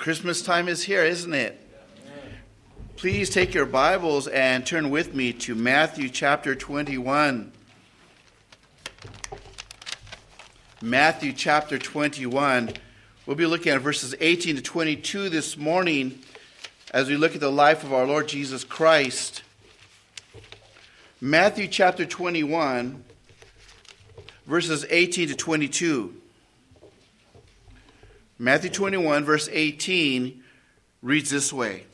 Christmas time is here, isn't it? Please take your Bibles and turn with me to Matthew chapter 21. Matthew chapter 21. We'll be looking at verses 18 to 22 this morning as we look at the life of our Lord Jesus Christ. Matthew chapter 21, verses 18 to 22. Matthew 21, verse 18 reads this way.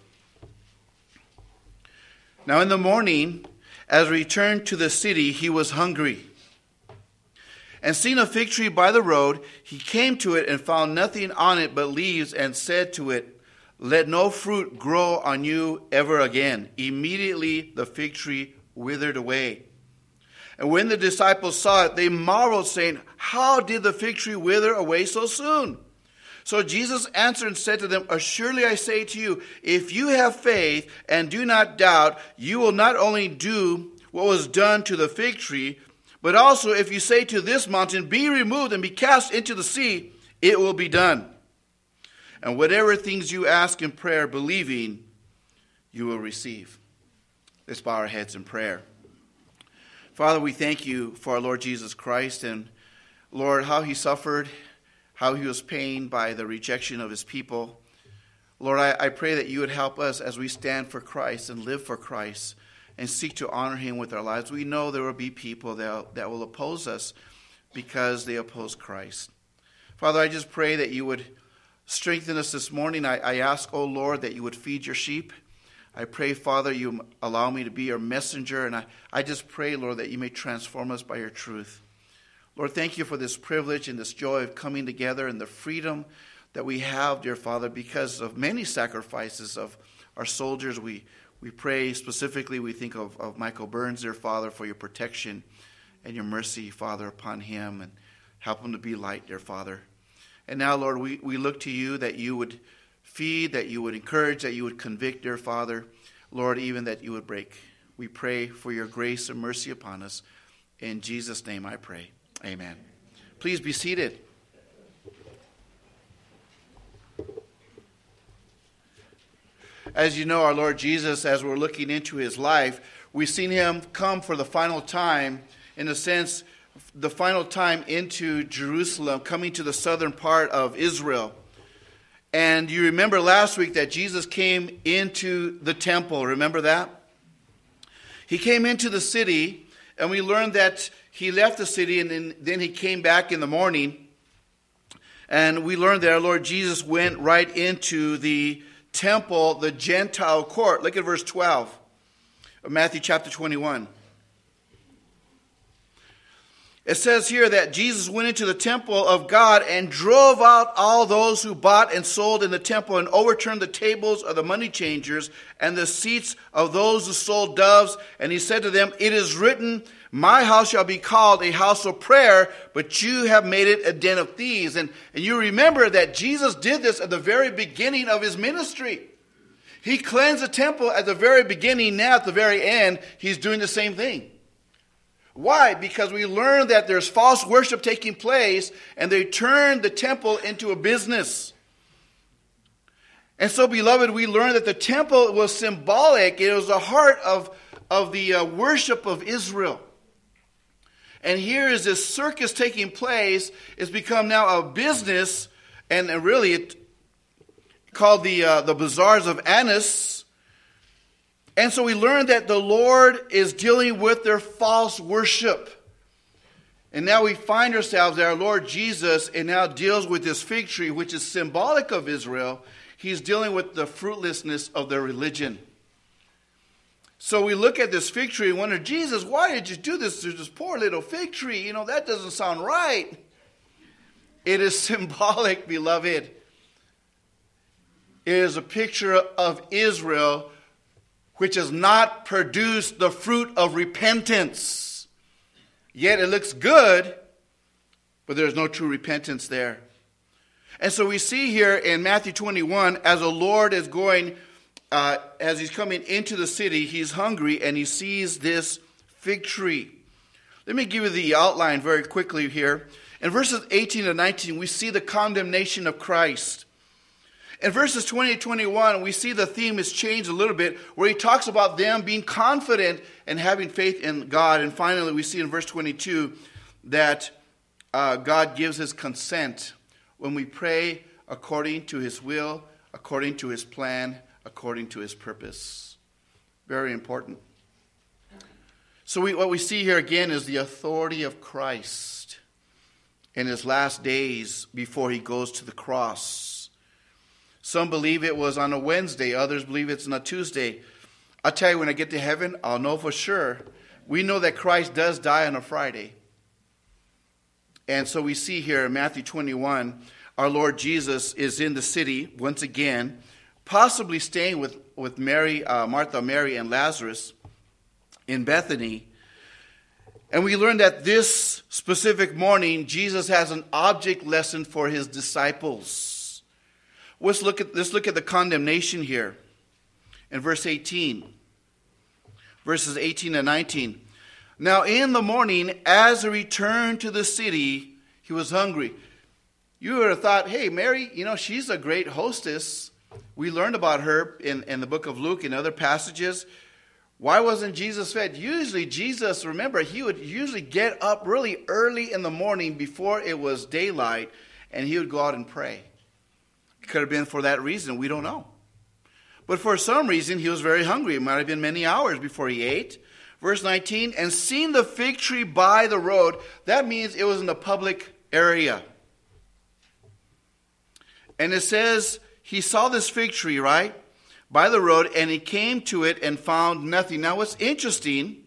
Now in the morning, as he returned to the city, he was hungry. And seeing a fig tree by the road, he came to it and found nothing on it but leaves, and said to it, "Let no fruit grow on you ever again." Immediately the fig tree withered away. And when the disciples saw it, they marveled, saying, "How did the fig tree wither away so soon?" So Jesus answered and said to them, "Assuredly I say to you, if you have faith and do not doubt, you will not only do what was done to the fig tree, but also if you say to this mountain, 'Be removed and be cast into the sea,' it will be done. And whatever things you ask in prayer, believing, you will receive." Let's bow our heads in prayer. Father, we thank you for our Lord Jesus Christ, and Lord, how he suffered, how he was pained by the rejection of his people. Lord, I pray that you would help us as we stand for Christ and live for Christ and seek to honor him with our lives. We know there will be people that will oppose us because they oppose Christ. Father, I just pray that you would strengthen us this morning. I ask, oh Lord, that you would feed your sheep. I pray, Father, you allow me to be your messenger, and I just pray, Lord, that you may transform us by your truth. Lord, thank you for this privilege and this joy of coming together and the freedom that we have, dear Father, because of many sacrifices of our soldiers. We pray specifically, we think of Michael Burns, dear Father, for your protection and your mercy, Father, upon him, and help him to be light, dear Father. And now, Lord, we look to you that you would feed, that you would encourage, that you would convict, dear Father. Lord, even that you would break. We pray for your grace and mercy upon us. In Jesus' name I pray. Amen. Please be seated. As you know, our Lord Jesus, as we're looking into his life, we've seen him come for the final time, in a sense, the final time into Jerusalem, coming to the southern part of Israel. And you remember last week that Jesus came into the temple. Remember that? He came into the city, and we learned that he left the city, and then he came back in the morning. And we learned that our Lord Jesus went right into the temple, the Gentile court. Look at verse 12 of Matthew chapter 21. It says here that Jesus went into the temple of God and drove out all those who bought and sold in the temple, and overturned the tables of the money changers and the seats of those who sold doves. And he said to them, "It is written, my house shall be called a house of prayer, but you have made it a den of thieves." And you remember that Jesus did this at the very beginning of his ministry. He cleansed the temple at the very beginning. Now at the very end, he's doing the same thing. Why? Because we learned that there's false worship taking place, and they turned the temple into a business. And so, beloved, we learned that the temple was symbolic. It was the heart of the worship of Israel. And here is this circus taking place. It's become now a business, and really it called the bazaars of Annas. And so we learned that the Lord is dealing with their false worship. And now we find ourselves that our Lord Jesus and now deals with this fig tree, which is symbolic of Israel. He's dealing with the fruitlessness of their religion. So we look at this fig tree and wonder, Jesus, why did you do this to this poor little fig tree? You know, that doesn't sound right. It is symbolic, beloved. It is a picture of Israel, which has not produced the fruit of repentance. Yet it looks good, but there's no true repentance there. And so we see here in Matthew 21, as the Lord is going, as he's coming into the city, he's hungry, and he sees this fig tree. Let me give you the outline very quickly here. In verses 18 to 19, we see the condemnation of Christ. In verses 20 and 21, we see the theme has changed a little bit, where he talks about them being confident and having faith in God. And finally, we see in verse 22 that God gives his consent when we pray according to his will, according to his plan, according to his purpose. Very important. So what we see here again is the authority of Christ in his last days before he goes to the cross. Some believe it was on a Wednesday. Others believe it's on a Tuesday. I'll tell you, when I get to heaven, I'll know for sure. We know that Christ does die on a Friday. And so we see here in Matthew 21, our Lord Jesus is in the city once again, possibly staying with Mary, Martha, Mary, and Lazarus in Bethany. And we learn that this specific morning, Jesus has an object lesson for his disciples. Let's look at the condemnation here in verse 18. Verses 18 and 19. Now in the morning, as he returned to the city, he was hungry. You would have thought, hey, Mary, she's a great hostess. We learned about her in the book of Luke and other passages. Why wasn't Jesus fed? Usually Jesus, remember, he would usually get up really early in the morning before it was daylight, and he would go out and pray. It could have been for that reason. We don't know. But for some reason, he was very hungry. It might have been many hours before he ate. Verse 19, and seeing the fig tree by the road, that means it was in a public area. And it says he saw this fig tree, right, by the road, and he came to it and found nothing. Now what's interesting,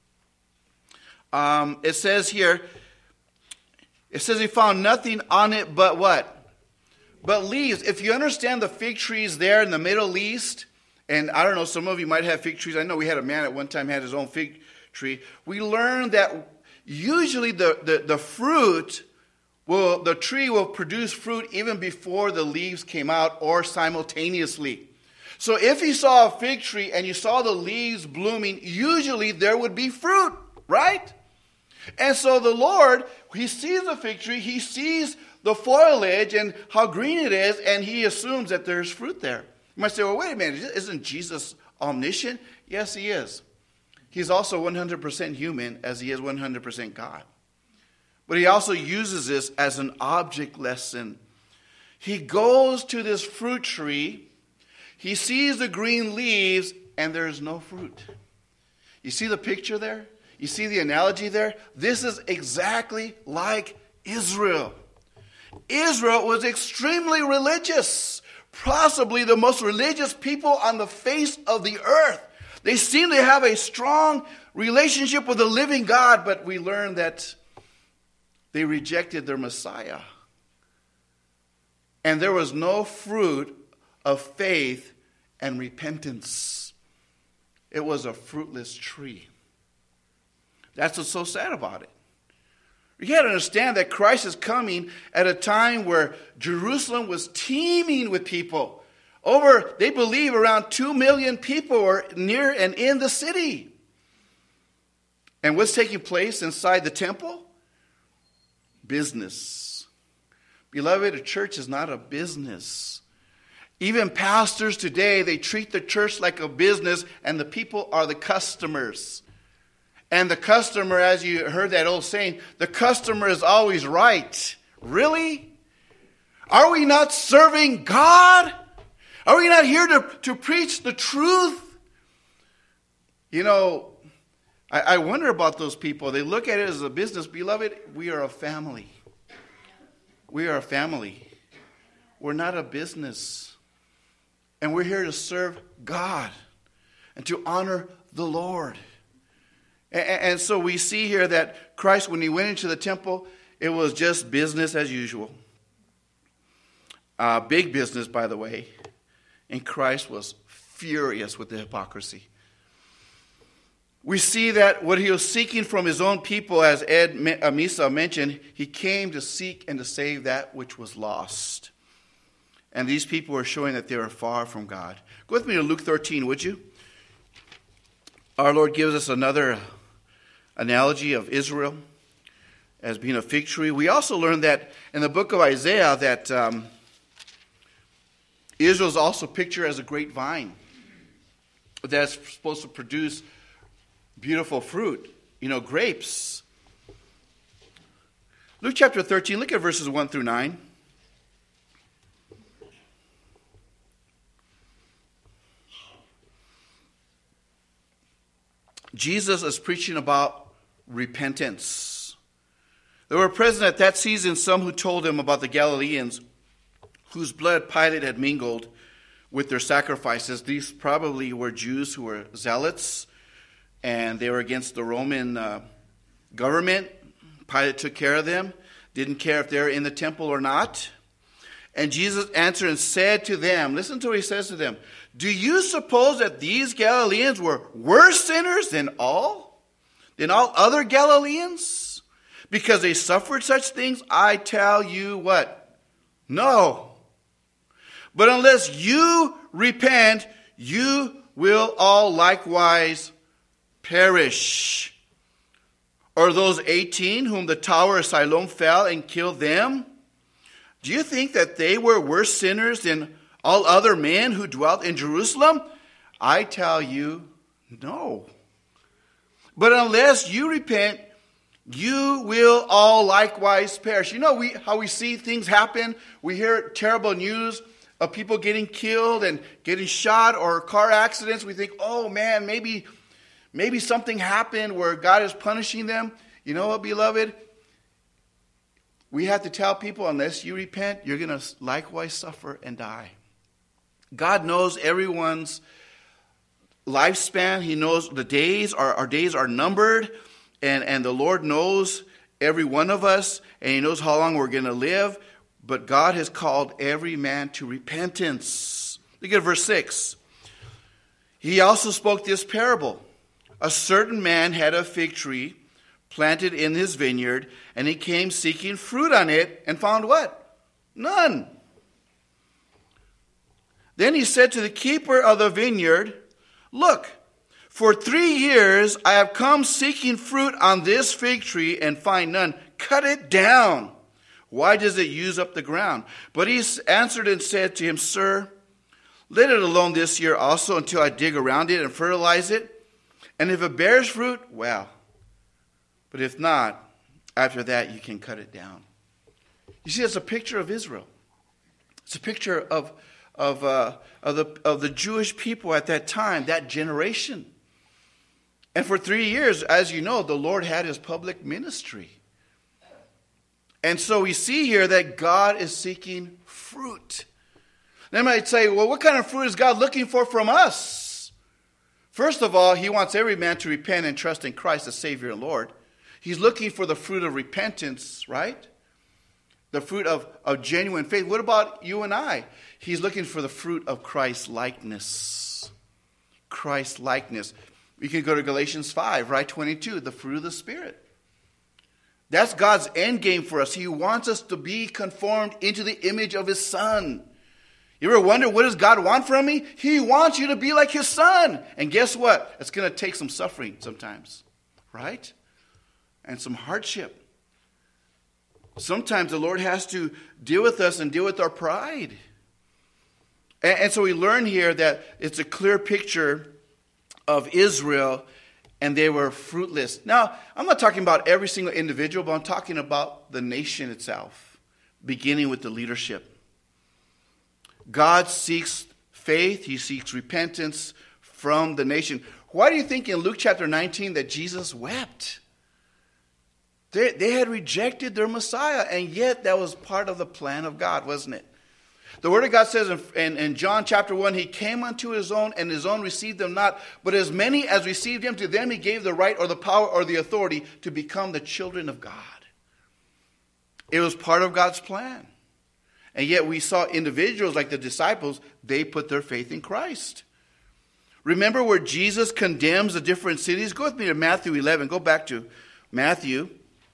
it says here, he found nothing on it but what? But leaves. If you understand the fig trees there in the Middle East, and I don't know, some of you might have fig trees. I know we had a man at one time had his own fig tree. We learned that usually the fruit the tree will produce fruit even before the leaves came out or simultaneously. So if you saw a fig tree and you saw the leaves blooming, usually there would be fruit, right? And so the Lord, he sees the fig tree, he sees the foliage and how green it is, and he assumes that there's fruit there. You might say, well, wait a minute, isn't Jesus omniscient? Yes, he is. He's also 100% human as he is 100% God. But he also uses this as an object lesson. He goes to this fruit tree, he sees the green leaves, and there's no fruit. You see the picture there? You see the analogy there? This is exactly like Israel. Israel was extremely religious, possibly the most religious people on the face of the earth. They seem to have a strong relationship with the living God, but we learn that they rejected their Messiah. And there was no fruit of faith and repentance. It was a fruitless tree. That's what's so sad about it. You got to understand that Christ is coming at a time where Jerusalem was teeming with people. They believe around 2 million people are near and in the city. And what's taking place inside the temple? Business. Beloved, a church is not a business. Even pastors today, they treat the church like a business, and the people are the customers. And the customer, as you heard that old saying, the customer is always right. Really? Are we not serving God? Are we not here to preach the truth? You know, I wonder about those people. They look at it as a business. Beloved, we are a family. We are a family. We're not a business. And we're here to serve God and to honor the Lord. And so we see here that Christ, when he went into the temple, it was just business as usual. Big business, by the way. And Christ was furious with the hypocrisy. We see that what he was seeking from his own people, as Ed Misa mentioned, he came to seek and to save that which was lost. And these people were showing that they were far from God. Go with me to Luke 13, would you? Our Lord gives us another analogy of Israel as being a fig tree. We also learned that in the book of Isaiah that Israel is also pictured as a great vine that's supposed to produce beautiful fruit, grapes. Luke chapter 13, look at verses 1 through 9. Jesus is preaching about repentance. There were present at that season some who told him about the Galileans whose blood Pilate had mingled with their sacrifices. These probably were Jews who were zealots, and they were against the Roman government. Pilate took care of them, didn't care if they were in the temple or not. And Jesus answered and said to them, listen to what he says to them, do you suppose that these Galileans were worse sinners than all other Galileans? Because they suffered such things? I tell you what? No. But unless you repent, you will all likewise perish. Or those 18 whom the tower of Siloam fell and killed them? Do you think that they were worse sinners than all other men who dwelt in Jerusalem? I tell you, no. But unless you repent, you will all likewise perish. How we see things happen. We hear terrible news of people getting killed and getting shot or car accidents. We think, oh man, maybe something happened where God is punishing them. You know what, beloved? We have to tell people, unless you repent, you're going to likewise suffer and die. God knows everyone's lifespan. He knows the days. Our days are numbered. And the Lord knows every one of us. And He knows how long we're going to live. But God has called every man to repentance. Look at verse 6. He also spoke this parable. A certain man had a fig tree planted in his vineyard, and he came seeking fruit on it, and found what? None. Then he said to the keeper of the vineyard, look, for 3 years I have come seeking fruit on this fig tree, and find none. Cut it down. Why does it use up the ground? But he answered and said to him, Sir, let it alone this year also, until I dig around it and fertilize it. And if it bears fruit, well. But if not, after that you can cut it down. You see, it's a picture of Israel. It's a picture of the Jewish people at that time, that generation. And for 3 years, as you know, the Lord had His public ministry. And so we see here that God is seeking fruit. They might say, well, what kind of fruit is God looking for from us? First of all, He wants every man to repent and trust in Christ as Savior and Lord. He's looking for the fruit of repentance, right? The fruit of genuine faith. What about you and I? He's looking for the fruit of Christ likeness. Christ likeness. We can go to Galatians 5, right? 22, the fruit of the Spirit. That's God's end game for us. He wants us to be conformed into the image of His Son. You ever wonder, what does God want from me? He wants you to be like His Son. And guess what? It's going to take some suffering sometimes, right? And some hardship. Sometimes the Lord has to deal with us and deal with our pride. And so we learn here that it's a clear picture of Israel, and they were fruitless. Now, I'm not talking about every single individual, but I'm talking about the nation itself, beginning with the leadership. God seeks faith. He seeks repentance from the nation. Why do you think in Luke chapter 19 that Jesus wept? They had rejected their Messiah, and yet that was part of the plan of God, wasn't it? The Word of God says in John chapter 1, He came unto His own, and His own received Him not. But as many as received Him, to them He gave the right or the power or the authority to become the children of God. It was part of God's plan. And yet we saw individuals like the disciples, they put their faith in Christ. Remember where Jesus condemns the different cities? Go with me to Matthew 11. Go back to Matthew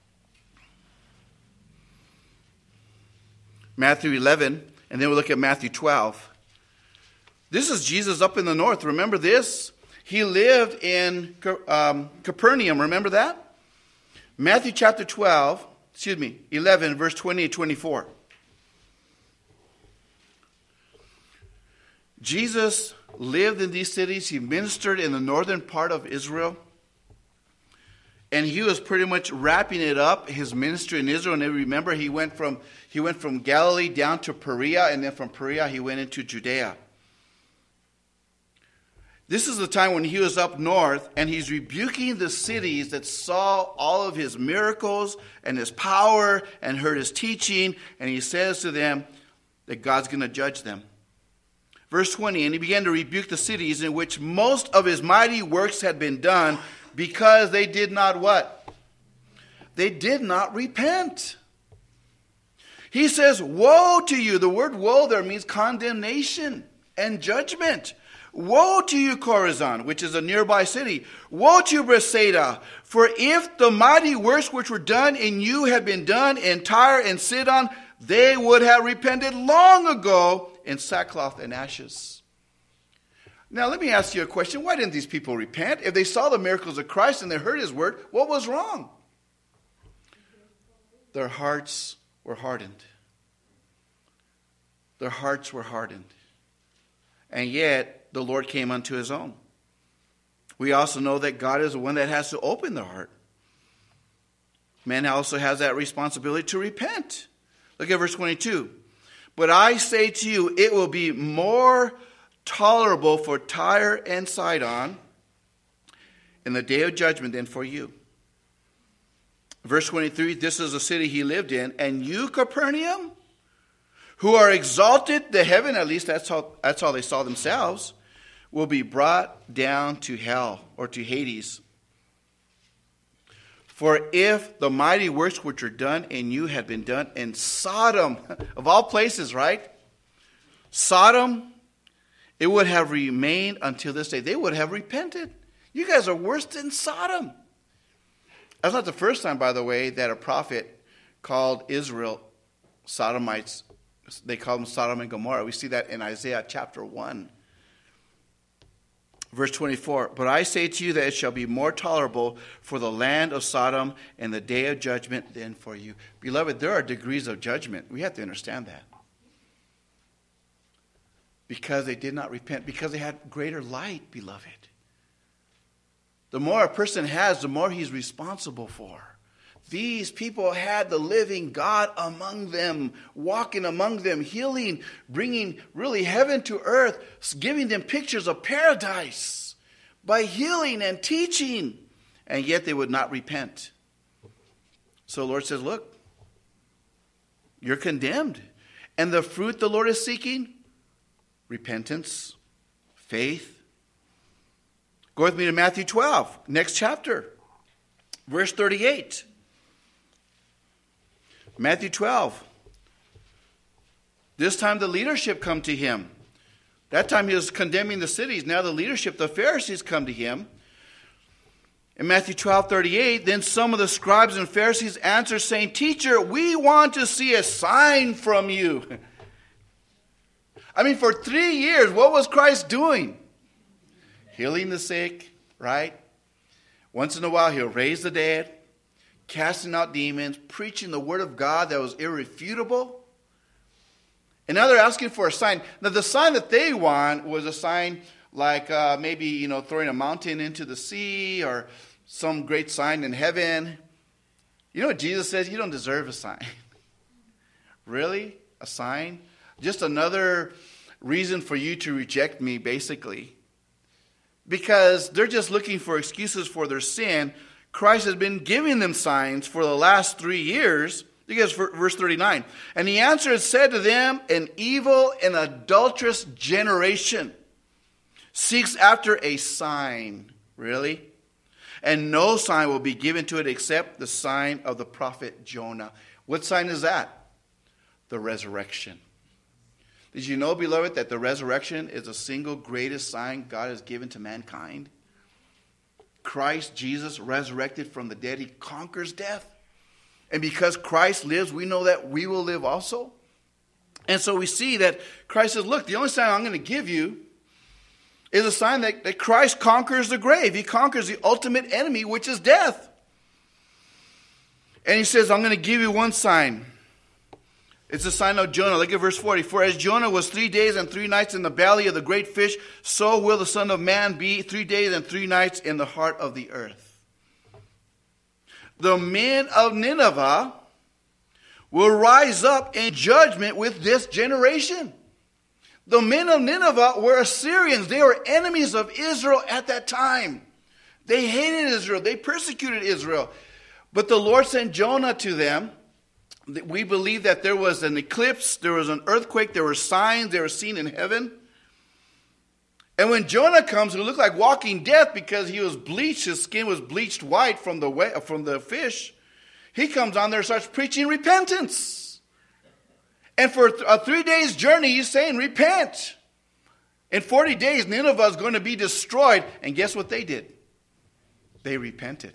11, and then we'll look at Matthew 12. This is Jesus up in the north. Remember this? He lived in Capernaum. Remember that? Matthew chapter 11, verse 20 and 24. Jesus lived in these cities. He ministered in the northern part of Israel. And he was pretty much wrapping it up, his ministry in Israel. And remember, he went from Galilee down to Perea, and then from Perea he went into Judea. This is the time when he was up north, and he's rebuking the cities that saw all of his miracles and his power and heard his teaching. And he says to them that God's going to judge them. Verse 20, and he began to rebuke the cities in which most of his mighty works had been done, because they did not what? They did not repent. He says, woe to you. The word woe there means condemnation and judgment. Woe to you, Chorazin, which is a nearby city. Woe to you, Bethsaida. For if the mighty works which were done in you had been done in Tyre and Sidon, they would have repented long ago in sackcloth and ashes. Now, let me ask you a question. Why didn't these people repent? If they saw the miracles of Christ and they heard his word, what was wrong? Their hearts were hardened. Their hearts were hardened. And yet, the Lord came unto his own. We also know that God is the one that has to open the heart. Man also has that responsibility to repent. Look at verse 22. But I say to you, it will be more tolerable for Tyre and Sidon in the day of judgment than for you. Verse 23, this is the city he lived in. And you, Capernaum, who are exalted to heaven, at least that's how they saw themselves, will be brought down to hell, or to Hades. For if the mighty works which are done in you had been done in Sodom, of all places, right? Sodom, it would have remained until this day. They would have repented. You guys are worse than Sodom. That's not the first time, by the way, that a prophet called Israel Sodomites. They call them Sodom and Gomorrah. We see that in Isaiah chapter 1. Verse 24, but I say to you that it shall be more tolerable for the land of Sodom in the day of judgment than for you. Beloved, there are degrees of judgment. We have to understand that. Because they did not repent, because they had greater light, beloved. The more a person has, the more he's responsible for. These people had the living God among them, walking among them, healing, bringing really heaven to earth, giving them pictures of paradise by healing and teaching, and yet they would not repent. So the Lord says, look, you're condemned. And the fruit the Lord is seeking, repentance, faith. Go with me to Matthew 12, next chapter, verse 38. Matthew 12. This time the leadership come to him. That time he was condemning the cities. Now the leadership, the Pharisees, come to him. In Matthew 12:38, then some of the scribes and Pharisees answered, saying, Teacher, we want to see a sign from you. I mean, for 3 years, what was Christ doing? Healing the sick, right? Once in a while, he'll raise the dead, casting out demons, preaching the word of God that was irrefutable. And now they're asking for a sign. Now, the sign that they want was a sign like maybe, throwing a mountain into the sea or some great sign in heaven. You know what Jesus says? You don't deserve a sign. Really? A sign? Just another reason for you to reject me, basically. Because they're just looking for excuses for their sin. Christ has been giving them signs for the last 3 years. Look at verse 39. And he answered and said to them, an evil and adulterous generation seeks after a sign. Really? And no sign will be given to it except the sign of the prophet Jonah. What sign is that? The resurrection. Did you know, beloved, that the resurrection is the single greatest sign God has given to mankind? Christ Jesus resurrected from the dead. He conquers death. And because Christ lives, we know that we will live also. And so we see that Christ says, look, the only sign I'm going to give you is a sign that Christ conquers the grave. He conquers the ultimate enemy, which is death. And he says, I'm going to give you one sign. It's a sign of Jonah. Look at verse 40. For as Jonah was 3 days and 3 nights in the belly of the great fish, so will the Son of Man be 3 days and 3 nights in the heart of the earth. The men of Nineveh will rise up in judgment with this generation. The men of Nineveh were Assyrians. They were enemies of Israel at that time. They hated Israel. They persecuted Israel. But the Lord sent Jonah to them. We believe that there was an eclipse, there was an earthquake, there were signs, they were seen in heaven. And when Jonah comes, he looked like walking death because he was bleached, his skin was bleached white from the fish. He comes on there and starts preaching repentance. And for a 3 days journey, he's saying, repent. In 40 days, Nineveh is going to be destroyed. And guess what they did? They repented.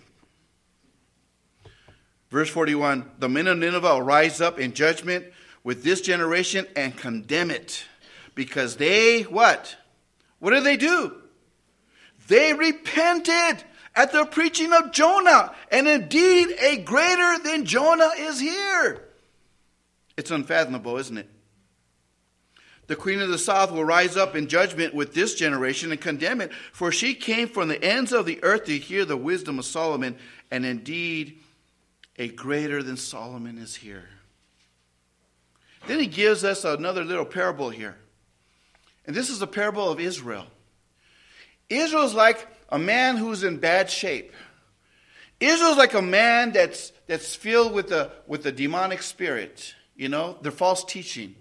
Verse 41, the men of Nineveh will rise up in judgment with this generation and condemn it. Because they, what? What did they do? They repented at the preaching of Jonah. And indeed, a greater than Jonah is here. It's unfathomable, isn't it? The queen of the south will rise up in judgment with this generation and condemn it. For she came from the ends of the earth to hear the wisdom of Solomon. And indeed, a greater than Solomon is here. Then he gives us another little parable here. And this is a parable of Israel. Israel is like a man who's in bad shape. Israel is like a man that's filled with a demonic spirit. You know, their false teaching.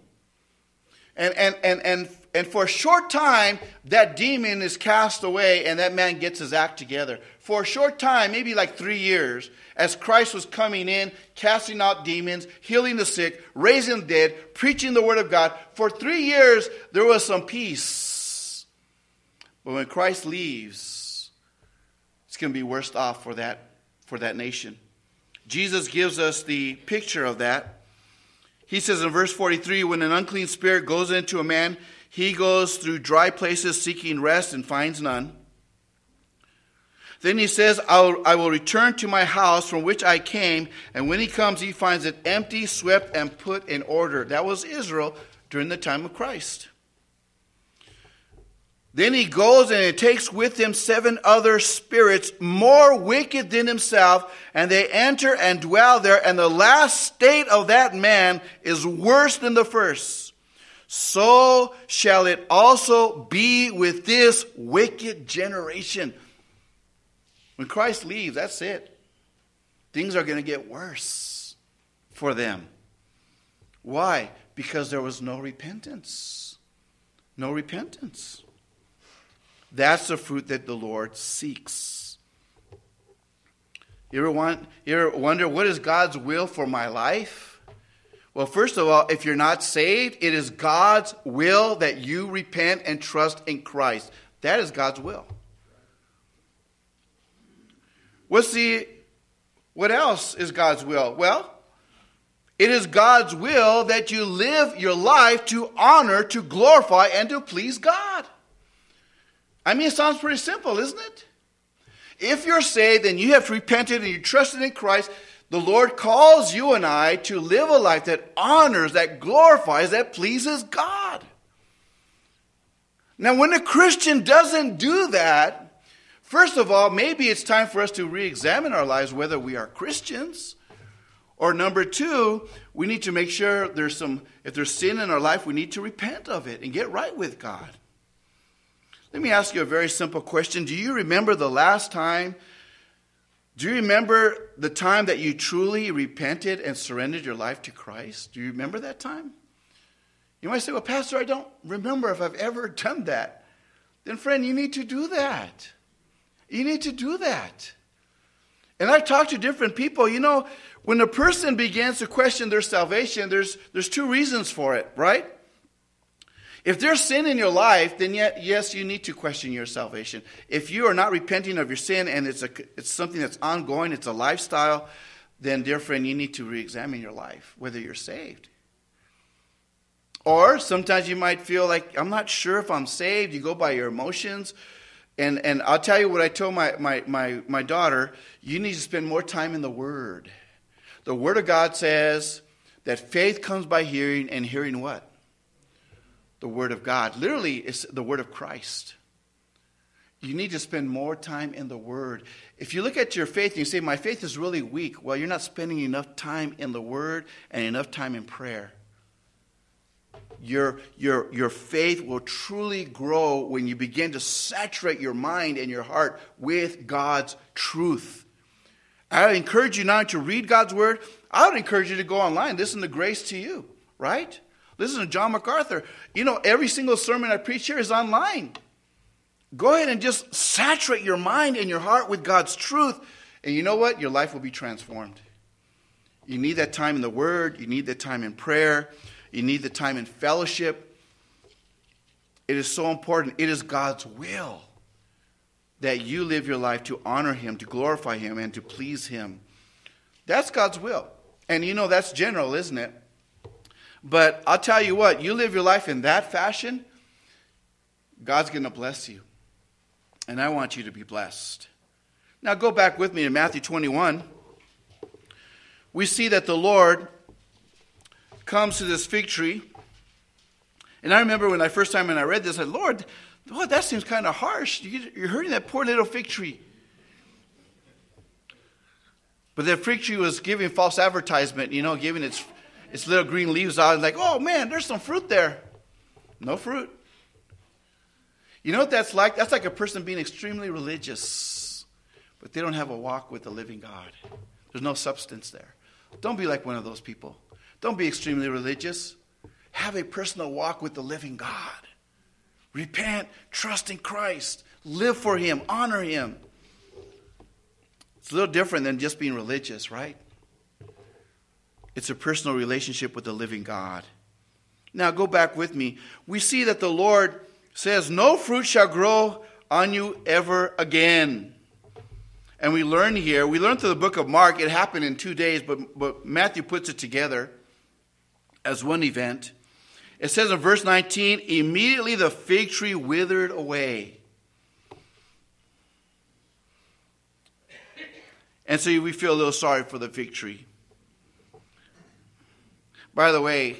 And for a short time, that demon is cast away and that man gets his act together. For a short time, maybe like 3 years, as Christ was coming in, casting out demons, healing the sick, raising the dead, preaching the word of God. For 3 years, there was some peace. But when Christ leaves, it's going to be worse off for that nation. Jesus gives us the picture of that. He says in verse 43, when an unclean spirit goes into a man, he goes through dry places seeking rest and finds none. Then he says, I will return to my house from which I came. And when he comes, he finds it empty, swept, and put in order. That was Israel during the time of Christ. Then he goes and he takes with him 7 other spirits more wicked than himself, and they enter and dwell there, and the last state of that man is worse than the first. So shall it also be with this wicked generation. When Christ leaves, that's it. Things are going to get worse for them. Why? Because there was no repentance. No repentance. That's the fruit that the Lord seeks. You ever wonder, what is God's will for my life? Well, first of all, if you're not saved, it is God's will that you repent and trust in Christ. That is God's will. What else is God's will? Well, it is God's will that you live your life to honor, to glorify, and to please God. I mean, it sounds pretty simple, isn't it? If you're saved and you have repented and you trusted in Christ, the Lord calls you and I to live a life that honors, that glorifies, that pleases God. Now, when a Christian doesn't do that, first of all, maybe it's time for us to re-examine our lives whether we are Christians. Or number 2, we need to make sure if there's sin in our life, we need to repent of it and get right with God. Let me ask you a very simple question. Do you remember the time that you truly repented and surrendered your life to Christ? Do you remember that time? You might say, well, Pastor, I don't remember if I've ever done that. Then, friend, you need to do that. You need to do that. And I've talked to different people. You know, when a person begins to question their salvation, there's 2 reasons for it, right? If there's sin in your life, then yes, you need to question your salvation. If you are not repenting of your sin and it's something that's ongoing, it's a lifestyle, then, dear friend, you need to re-examine your life, whether you're saved. Or sometimes you might feel like, I'm not sure if I'm saved. You go by your emotions. And I'll tell you what I told my daughter, you need to spend more time in the Word. The Word of God says, That faith comes by hearing, and hearing what? The Word of God. Literally, it's the Word of Christ. You need to spend more time in the Word. If you look at your faith and you say, my faith is really weak, well, you're not spending enough time in the Word and enough time in prayer. Your faith will truly grow when you begin to saturate your mind and your heart with God's truth. I would encourage you now to read God's Word. I would encourage you to go online. Listen to Grace to You, right? Listen to John MacArthur. You know, every single sermon I preach here is online. Go ahead and just saturate your mind and your heart with God's truth. And you know what? Your life will be transformed. You need that time in the Word. You need that time in prayer. You need the time in fellowship. It is so important. It is God's will that you live your life to honor Him, to glorify Him, and to please Him. That's God's will. And you know, that's general, isn't it? But I'll tell you what, you live your life in that fashion, God's going to bless you. And I want you to be blessed. Now go back with me to Matthew 21. We see that the Lord comes to this fig tree. And I remember when I first time when I read this, I said, Lord, that seems kind of harsh. You're hurting that poor little fig tree. But that fig tree was giving false advertisement, you know, giving its little green leaves out. And like, oh man, there's some fruit there. No fruit. You know what that's like? That's like a person being extremely religious, but they don't have a walk with the living God. There's no substance there. Don't be like one of those people. Don't be extremely religious. Have a personal walk with the living God. Repent, trust in Christ, live for Him, honor Him. It's a little different than just being religious, right? It's a personal relationship with the living God. Now go back with me. We see that the Lord says, no fruit shall grow on you ever again. And we learn through the book of Mark, it happened in 2 days, but Matthew puts it together as one event. It says in verse 19, immediately the fig tree withered away. And so we feel a little sorry for the fig tree. By the way,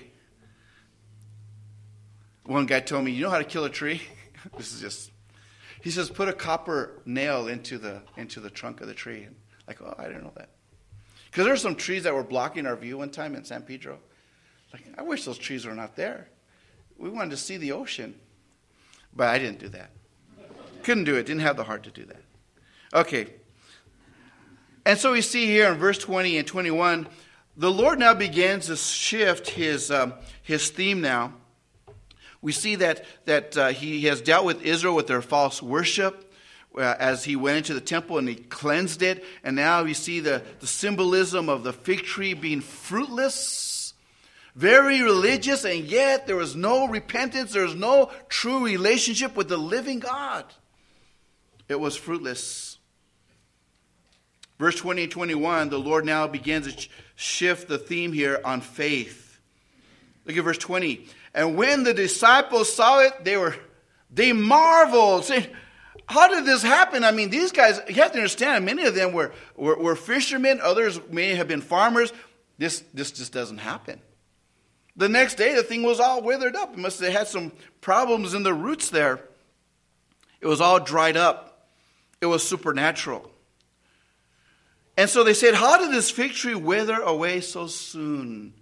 one guy told me, you know how to kill a tree? He says, put a copper nail into the trunk of the tree. And like, oh, I didn't know that. Because there were some trees that were blocking our view one time in San Pedro. Like, I wish those trees were not there. We wanted to see the ocean. But I didn't do that. Couldn't do it. Didn't have the heart to do that. Okay. And so we see here in verse 20 and 21, the Lord now begins to shift his theme now. We see that He has dealt with Israel with their false worship as He went into the temple and He cleansed it. And now we see the symbolism of the fig tree being fruitless, very religious, and yet there was no repentance. There was no true relationship with the living God. It was fruitless. Verse 20 and 21, the Lord now begins to shift the theme here on faith. Look at verse 20. And when the disciples saw it, they marveled, saying, how did this happen? I mean, these guys, you have to understand, many of them were fishermen. Others may have been farmers. This just doesn't happen. The next day, the thing was all withered up. It must have had some problems in the roots there. It was all dried up. It was supernatural. And so they said, how did this fig tree wither away so soon?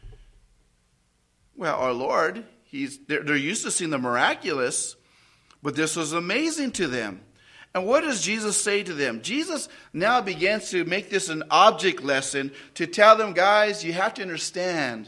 Well, our Lord, they're used to seeing the miraculous, but this was amazing to them. And what does Jesus say to them? Jesus now begins to make this an object lesson to tell them, guys, you have to understand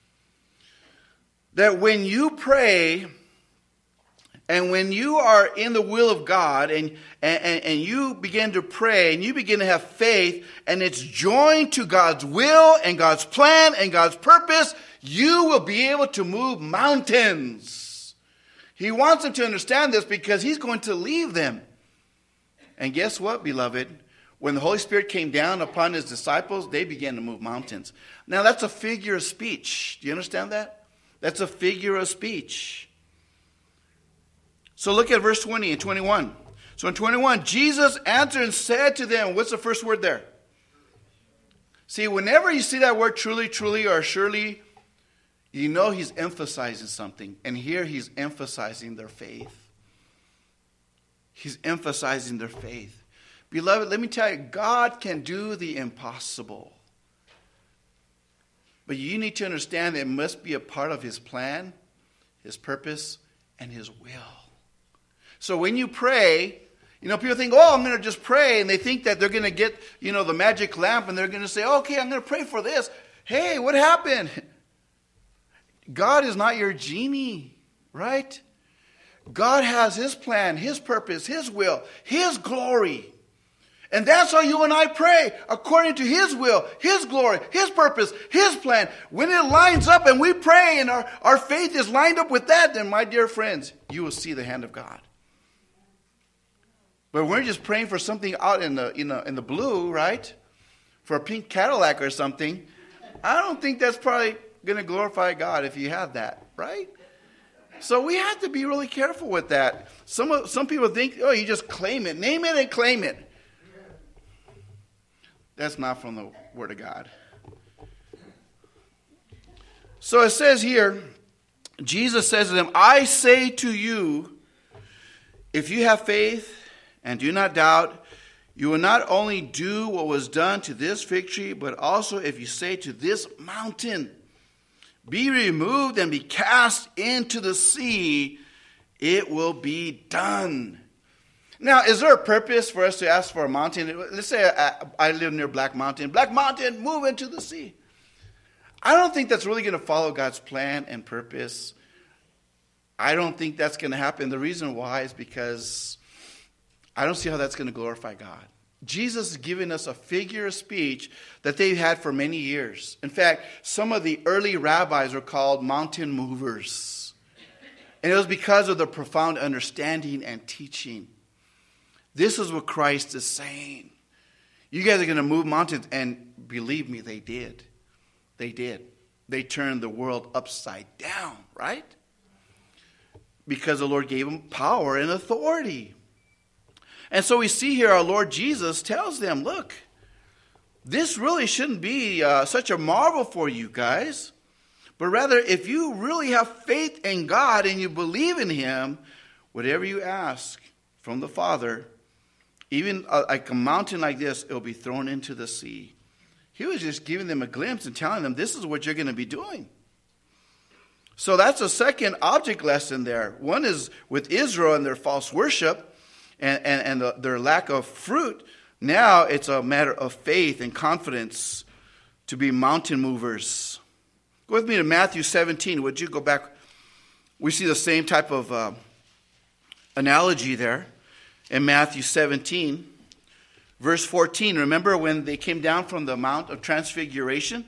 that when you pray and when you are in the will of God and you begin to pray and you begin to have faith and it's joined to God's will and God's plan and God's purpose, you will be able to move mountains. He wants them to understand this because He's going to leave them. And guess what, beloved? When the Holy Spirit came down upon His disciples, they began to move mountains. Now that's a figure of speech. Do you understand that? That's a figure of speech. So look at verse 20 and 21. So in 21, Jesus answered and said to them, what's the first word there? See, whenever you see that word truly, truly, or surely, you know he's emphasizing something. And here he's emphasizing their faith. He's emphasizing their faith. Beloved, let me tell you, God can do the impossible. But you need to understand that it must be a part of his plan, his purpose, and his will. So when you pray, people think, I'm going to just pray. And they think that they're going to get, the magic lamp. And they're going to say, okay, I'm going to pray for this. Hey, what happened? God is not your genie, right? God has his plan, his purpose, his will, his glory. And that's how you and I pray, according to his will, his glory, his purpose, his plan. When it lines up and we pray and our faith is lined up with that, then my dear friends, you will see the hand of God. But we're just praying for something out in the blue, right? For a pink Cadillac or something. I don't think that's probably going to glorify God if you have that, right? So we have to be really careful with that. Some people think, you just claim it. Name it and claim it. That's not from the Word of God. So it says here, Jesus says to them, I say to you, if you have faith and do not doubt, you will not only do what was done to this fig tree, but also if you say to this mountain, be removed and be cast into the sea, it will be done. Now, is there a purpose for us to ask for a mountain? Let's say I live near Black Mountain. Black Mountain, move into the sea. I don't think that's really going to follow God's plan and purpose. I don't think that's going to happen. The reason why is because I don't see how that's going to glorify God. Jesus is giving us a figure of speech that they've had for many years. In fact, some of the early rabbis were called mountain movers. And it was because of the profound understanding and teaching. This is what Christ is saying. You guys are going to move mountains. And believe me, they did. They did. They turned the world upside down, right? Because the Lord gave them power and authority. And so we see here our Lord Jesus tells them, look, this really shouldn't be such a marvel for you guys. But rather, if you really have faith in God and you believe in him, whatever you ask from the Father, even like a mountain like this, it will be thrown into the sea. He was just giving them a glimpse and telling them, this is what you're going to be doing. So that's a second object lesson there. One is with Israel and their false worship and their lack of fruit. Now it's a matter of faith and confidence to be mountain movers. Go with me to Matthew 17. Would you go back? We see the same type of analogy there. In Matthew 17, verse 14, remember when they came down from the Mount of Transfiguration?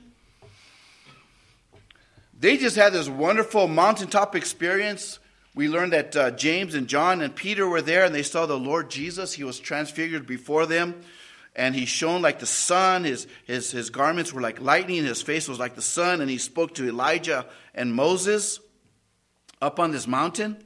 They just had this wonderful mountaintop experience. We learned that James and John and Peter were there, and they saw the Lord Jesus. He was transfigured before them, and he shone like the sun. His garments were like lightning. His face was like the sun, and he spoke to Elijah and Moses up on this mountain.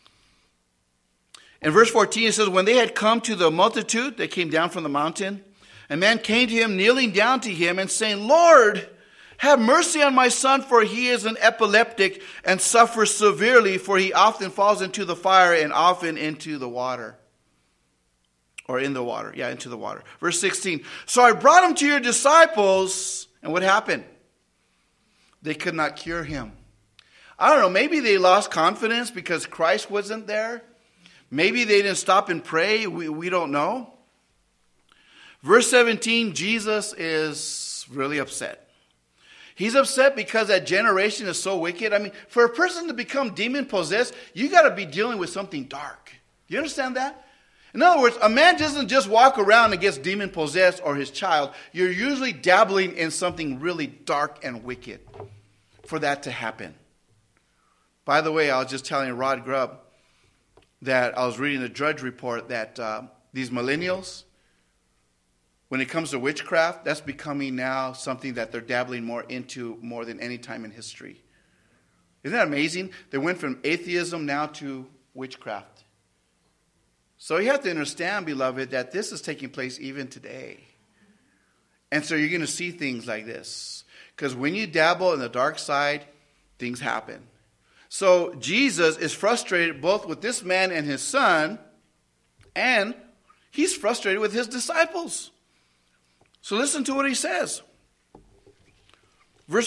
In verse 14, it says, when they had come to the multitude, they came down from the mountain. A man came to him, kneeling down to him and saying, Lord, have mercy on my son, for he is an epileptic and suffers severely, for he often falls into the fire and often into the water. Or in the water. Yeah, into the water. Verse 16, so I brought him to your disciples, and what happened? They could not cure him. I don't know, maybe they lost confidence because Christ wasn't there. Maybe they didn't stop and pray. We don't know. Verse 17, Jesus is really upset. He's upset because that generation is so wicked. I mean, for a person to become demon-possessed, you got to be dealing with something dark. You understand that? In other words, a man doesn't just walk around and gets demon-possessed or his child. You're usually dabbling in something really dark and wicked for that to happen. By the way, I was just telling Rod Grubb that I was reading the Drudge Report that these millennials, when it comes to witchcraft, that's becoming now something that they're dabbling more into more than any time in history. Isn't that amazing? They went from atheism now to witchcraft. So you have to understand, beloved, that this is taking place even today. And so you're going to see things like this. Because when you dabble in the dark side, things happen. So Jesus is frustrated both with this man and his son, and he's frustrated with his disciples. So listen to what he says. Verse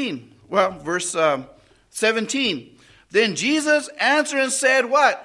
17. Then Jesus answered and said, what?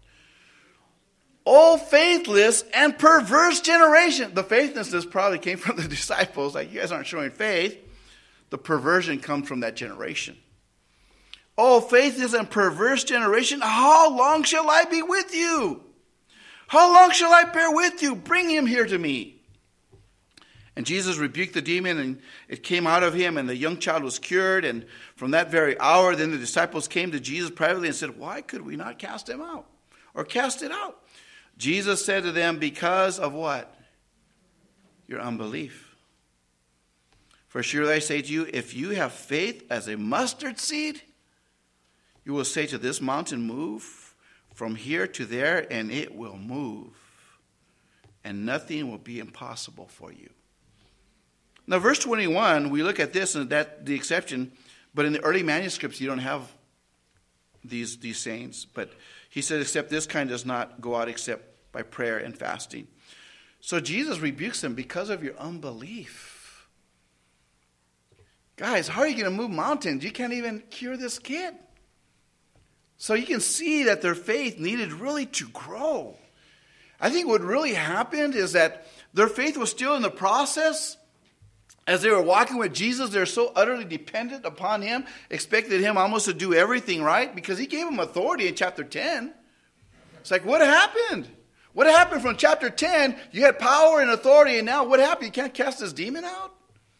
O faithless and perverse generation. The faithlessness probably came from the disciples. Like, you guys aren't showing faith. The perversion comes from that generation. O faithless and perverse generation, how long shall I be with you? How long shall I bear with you? Bring him here to me. And Jesus rebuked the demon, and it came out of him, and the young child was cured. And from that very hour, then the disciples came to Jesus privately and said, why could we not cast him out or cast it out? Jesus said to them, because of what? Your unbelief. For surely I say to you, if you have faith as a mustard seed, you will say to this mountain, move from here to there, and it will move. And nothing will be impossible for you. Now, verse 21, we look at this, and that's the exception. But in the early manuscripts, you don't have these sayings. But he said, except this kind does not go out except by prayer and fasting. So Jesus rebukes them because of your unbelief. Guys, how are you going to move mountains? You can't even cure this kid. So you can see that their faith needed really to grow. I think what really happened is that their faith was still in the process. As they were walking with Jesus, they're so utterly dependent upon him, expected him almost to do everything right, because he gave them authority in chapter 10. It's like, what happened? What happened from chapter 10? You had power and authority, and now what happened? You can't cast this demon out?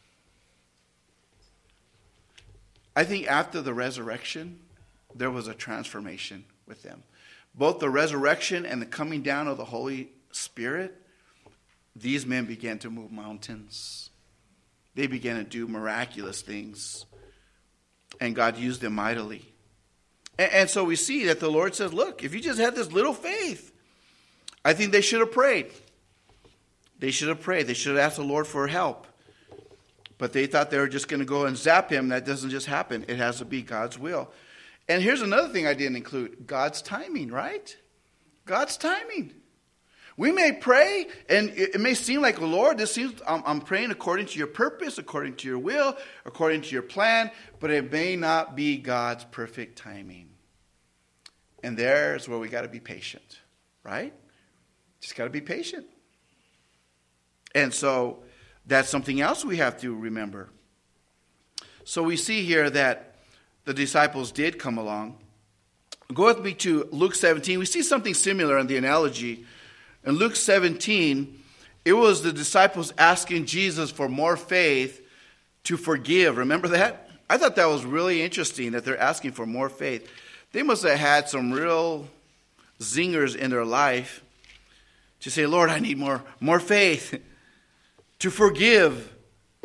I think after the resurrection, there was a transformation with them. Both the resurrection and the coming down of the Holy Spirit, these men began to move mountains. They began to do miraculous things. And God used them mightily. And so we see that the Lord says, look, if you just had this little faith, I think they should have prayed. They should have prayed. They should have asked the Lord for help. But they thought they were just going to go and zap him. That doesn't just happen. It has to be God's will. And here's another thing I didn't include. God's timing, right? God's timing. We may pray, and it may seem like, Lord, I'm praying according to your purpose, according to your will, according to your plan, but it may not be God's perfect timing. And there's where we got to be patient, right? Just got to be patient. And so that's something else we have to remember. So we see here that the disciples did come along. Go with me to Luke 17. We see something similar in the analogy. In Luke 17, it was the disciples asking Jesus for more faith to forgive. Remember that? I thought that was really interesting that they're asking for more faith. They must have had some real zingers in their life to say, Lord, I need more faith to forgive.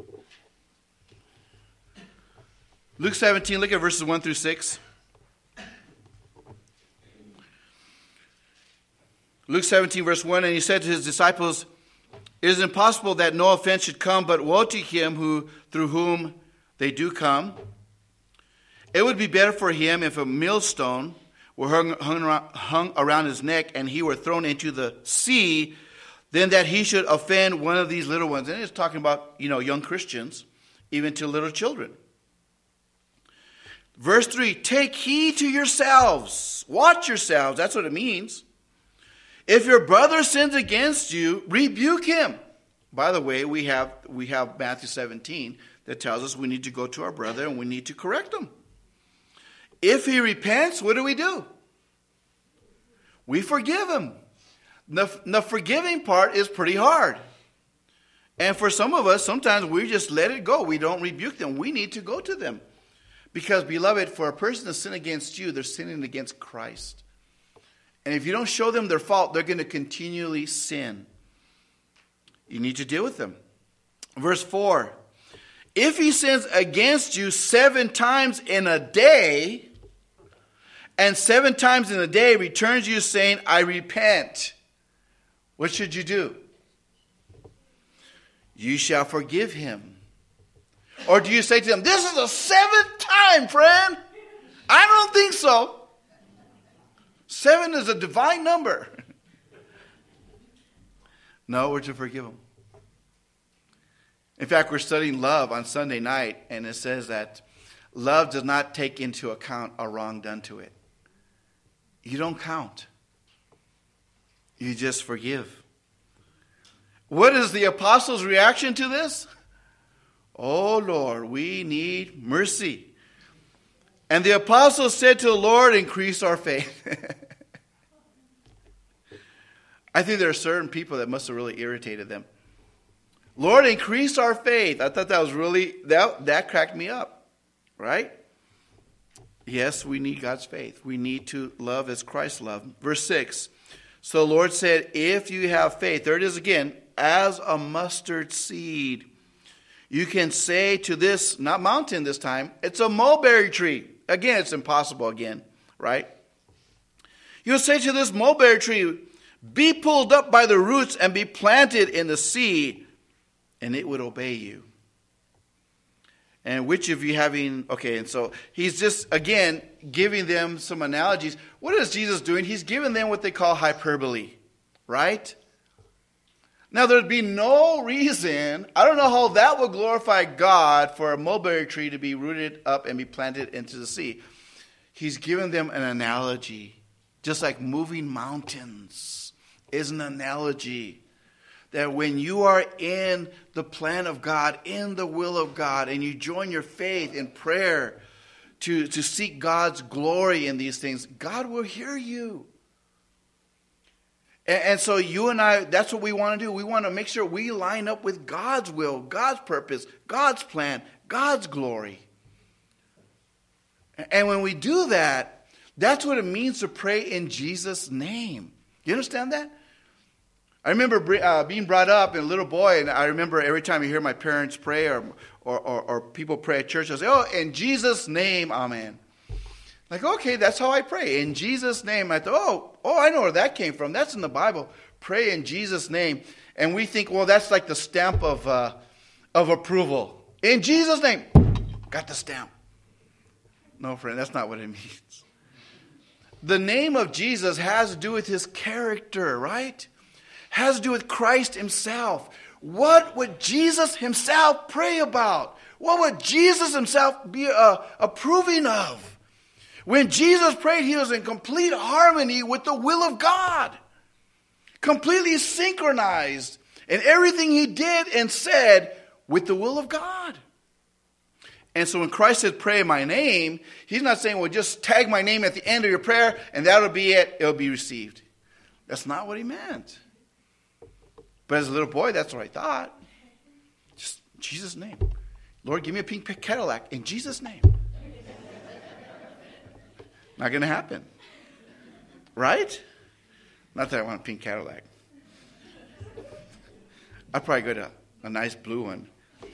Luke 17, look at verses 1 through 6. Luke 17, verse 1, and he said to his disciples, it is impossible that no offense should come, but woe to him through whom they do come. It would be better for him if a millstone were hung around his neck and he were thrown into the sea than that he should offend one of these little ones. And it's talking about, young Christians, even to little children. Verse 3, take heed to yourselves. Watch yourselves. That's what it means. If your brother sins against you, rebuke him. By the way, we have Matthew 17 that tells us we need to go to our brother and we need to correct him. If he repents, what do? We forgive him. The forgiving part is pretty hard. And for some of us, sometimes we just let it go. We don't rebuke them. We need to go to them. Because, beloved, for a person to sin against you, they're sinning against Christ. And if you don't show them their fault, they're going to continually sin. You need to deal with them. Verse 4. If he sins against you 7 times in a day, and 7 times in a day returns you saying, I repent, what should you do? you shall forgive him. Or do you say to them, this is the 7th time, friend? I don't think so. 7 is a divine number. No, we're to forgive them. In fact, we're studying love on Sunday night, and it says that love does not take into account a wrong done to it. You don't count. You just forgive. What is the apostles' reaction to this? Oh, Lord, we need mercy. And the apostles said to the Lord, increase our faith. I think there are certain people that must have really irritated them. Lord, increase our faith. I thought that was really, that cracked me up. Right? Yes, we need God's faith. We need to love as Christ loved. Verse 6. So the Lord said, if you have faith, there it is again, as a mustard seed, you can say to this, not mountain this time, it's a mulberry tree. Again, it's impossible again, right? You'll say to this mulberry tree, be pulled up by the roots and be planted in the sea, and it would obey you. And which of you having, okay, and so he's just, again, giving them some analogies. What is Jesus doing? He's giving them what they call hyperbole, right? Now, there'd be no reason, I don't know how that would glorify God for a mulberry tree to be rooted up and be planted into the sea. He's giving them an analogy, just like moving mountains is an analogy. That when you are in the plan of God, in the will of God, and you join your faith in prayer to seek God's glory in these things, God will hear you. And so you and I, that's what we want to do. We want to make sure we line up with God's will, God's purpose, God's plan, God's glory. And when we do that, that's what it means to pray in Jesus' name. You understand that? I remember being brought up as a little boy, and I remember every time I hear my parents pray or people pray at church, I say, oh, in Jesus' name, amen. Like, okay, that's how I pray. In Jesus' name. I thought, oh, I know where that came from. That's in the Bible. Pray in Jesus' name. And we think, well, that's like the stamp of approval. In Jesus' name. Got the stamp. No, friend, that's not what it means. The name of Jesus has to do with his character, right? Has to do with Christ himself. What would Jesus himself pray about? What would Jesus himself be approving of? When Jesus prayed, he was in complete harmony with the will of God. Completely synchronized in everything he did and said with the will of God. And so when Christ said, pray in my name, he's not saying, well, just tag my name at the end of your prayer and that'll be it. It'll be received. That's not what he meant. But as a little boy, that's what I thought. Just in Jesus' name. Lord, give me a pink Cadillac in Jesus' name. Not going to happen. Right? Not that I want a pink Cadillac. I'd probably go to a nice blue one.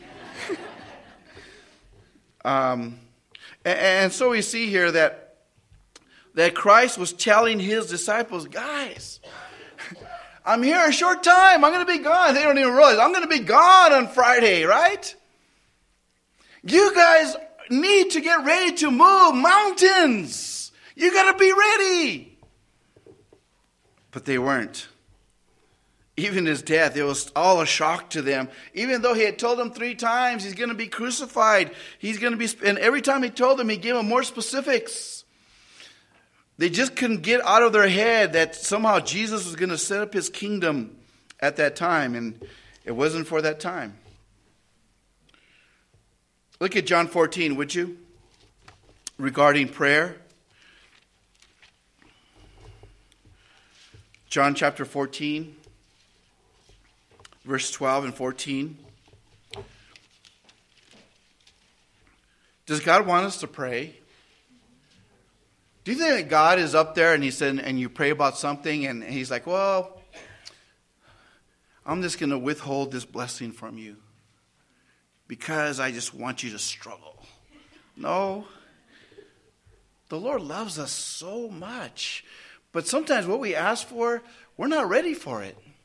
And so we see here that Christ was telling his disciples, guys, I'm here a short time. I'm going to be gone. They don't even realize I'm going to be gone on Friday, right? You guys need to get ready to move mountains. You got to be ready. But they weren't. Even his death, it was all a shock to them. Even though he had told them 3 times he's going to be crucified. He's going to be, and every time he told them, he gave them more specifics. They just couldn't get out of their head that somehow Jesus was going to set up his kingdom at that time. And it wasn't for that time. Look at John 14, would you? Regarding prayer. John chapter 14, verse 12 and 14. Does God want us to pray? Do you think that God is up there and he said, and you pray about something and he's like, well, I'm just going to withhold this blessing from you because I just want you to struggle? No. The Lord loves us so much. But sometimes what we ask for, we're not ready for it.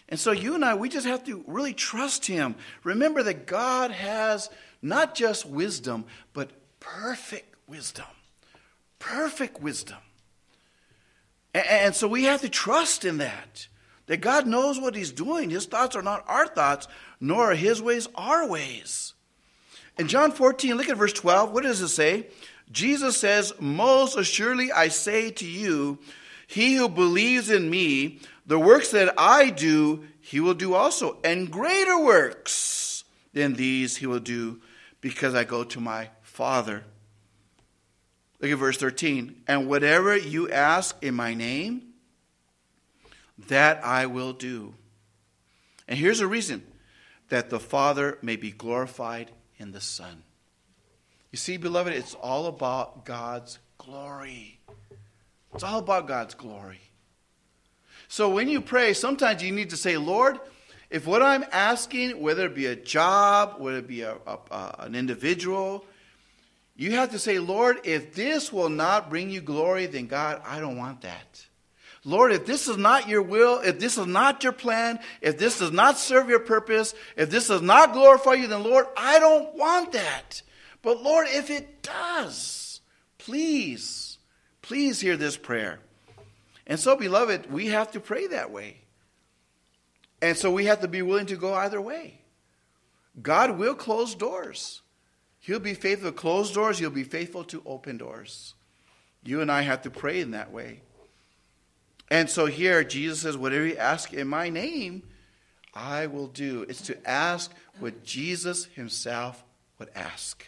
And so you and I, we just have to really trust him. Remember that God has not just wisdom, but perfect wisdom. Perfect wisdom. And so we have to trust in that. That God knows what he's doing. His thoughts are not our thoughts, nor are his ways our ways. In John 14, look at verse 12. What does it say? Jesus says, most assuredly I say to you, he who believes in me, the works that I do, he will do also. And greater works than these he will do, because I go to my Father. Look at verse 13. And whatever you ask in my name, that I will do. And here's the reason. That the Father may be glorified in the Son. You see, beloved, it's all about God's glory. It's all about God's glory. So when you pray, sometimes you need to say, Lord, if what I'm asking, whether it be a job, whether it be an individual, you have to say, Lord, if this will not bring you glory, then God, I don't want that. Lord, if this is not your will, if this is not your plan, if this does not serve your purpose, if this does not glorify you, then Lord, I don't want that. But Lord, if it does, please hear this prayer. And so, beloved, we have to pray that way. And so we have to be willing to go either way. God will close doors. He'll be faithful to close doors. He'll be faithful to open doors. You and I have to pray in that way. And so here, Jesus says, whatever you ask in my name, I will do. It's to ask what Jesus himself would ask.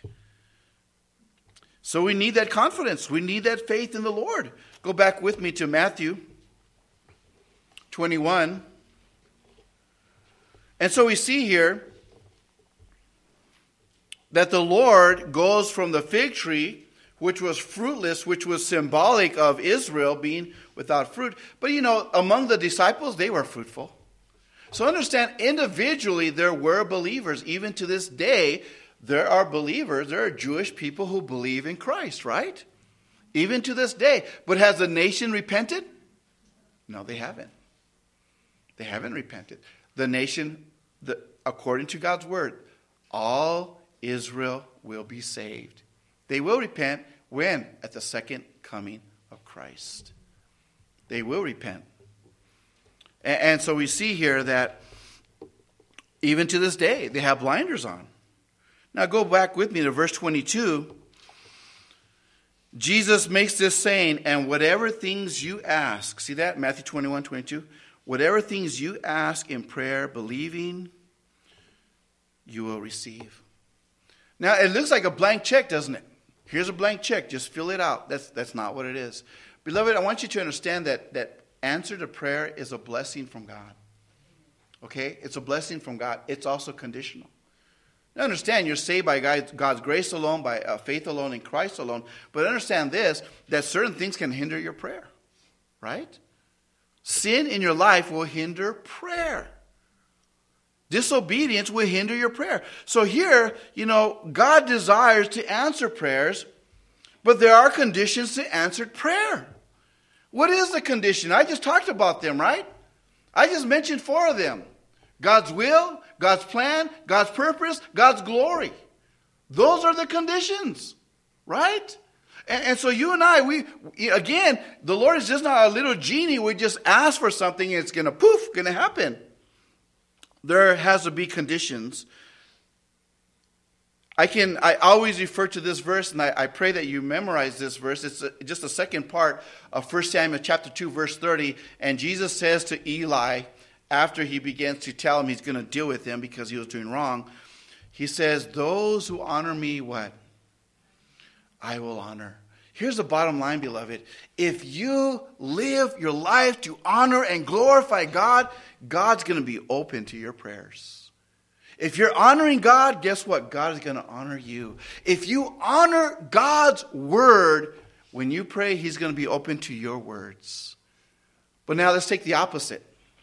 So we need that confidence. We need that faith in the Lord. Go back with me to Matthew 21. And so we see here that the Lord goes from the fig tree, which was fruitless, which was symbolic of Israel being without fruit. But among the disciples, they were fruitful. So understand, individually, there were believers. Even to this day, there are believers. There are Jewish people who believe in Christ, right? Even to this day. But has the nation repented? No, they haven't. They haven't repented. The nation, according to God's word, all Israel will be saved. They will repent when? At the second coming of Christ. They will repent. And so we see here that even to this day, they have blinders on. Now go back with me to verse 22. Jesus makes this saying, and whatever things you ask, see that? Matthew 21, 22. Whatever things you ask in prayer, believing, you will receive. Now it looks like a blank check, doesn't it? Here's a blank check. Just fill it out. That's not what it is. Beloved, I want you to understand that answer to prayer is a blessing from God. Okay? It's a blessing from God. It's also conditional. Now understand, you're saved by God's grace alone, by faith alone, in Christ alone. But understand this, that certain things can hinder your prayer. Right? Sin in your life will hinder prayer. Disobedience will hinder your prayer. So here, God desires to answer prayers, but there are conditions to answered prayer. What is the condition? I just talked about them, right? I just mentioned 4 of them. God's will, God's plan, God's purpose, God's glory. Those are the conditions, right? And so you and I, again, the Lord is just not a little genie. We just ask for something and it's going to happen. There has to be conditions. I always refer to this verse, and I pray that you memorize this verse. It's just the second part of 1 Samuel chapter 2, verse 30. And Jesus says to Eli, after he begins to tell him he's going to deal with him because he was doing wrong, he says, those who honor me, what? I will honor. Here's the bottom line, beloved. If you live your life to honor and glorify God, God's going to be open to your prayers. If you're honoring God, guess what? God is going to honor you. If you honor God's word, when you pray, he's going to be open to your words. But now let's take the opposite.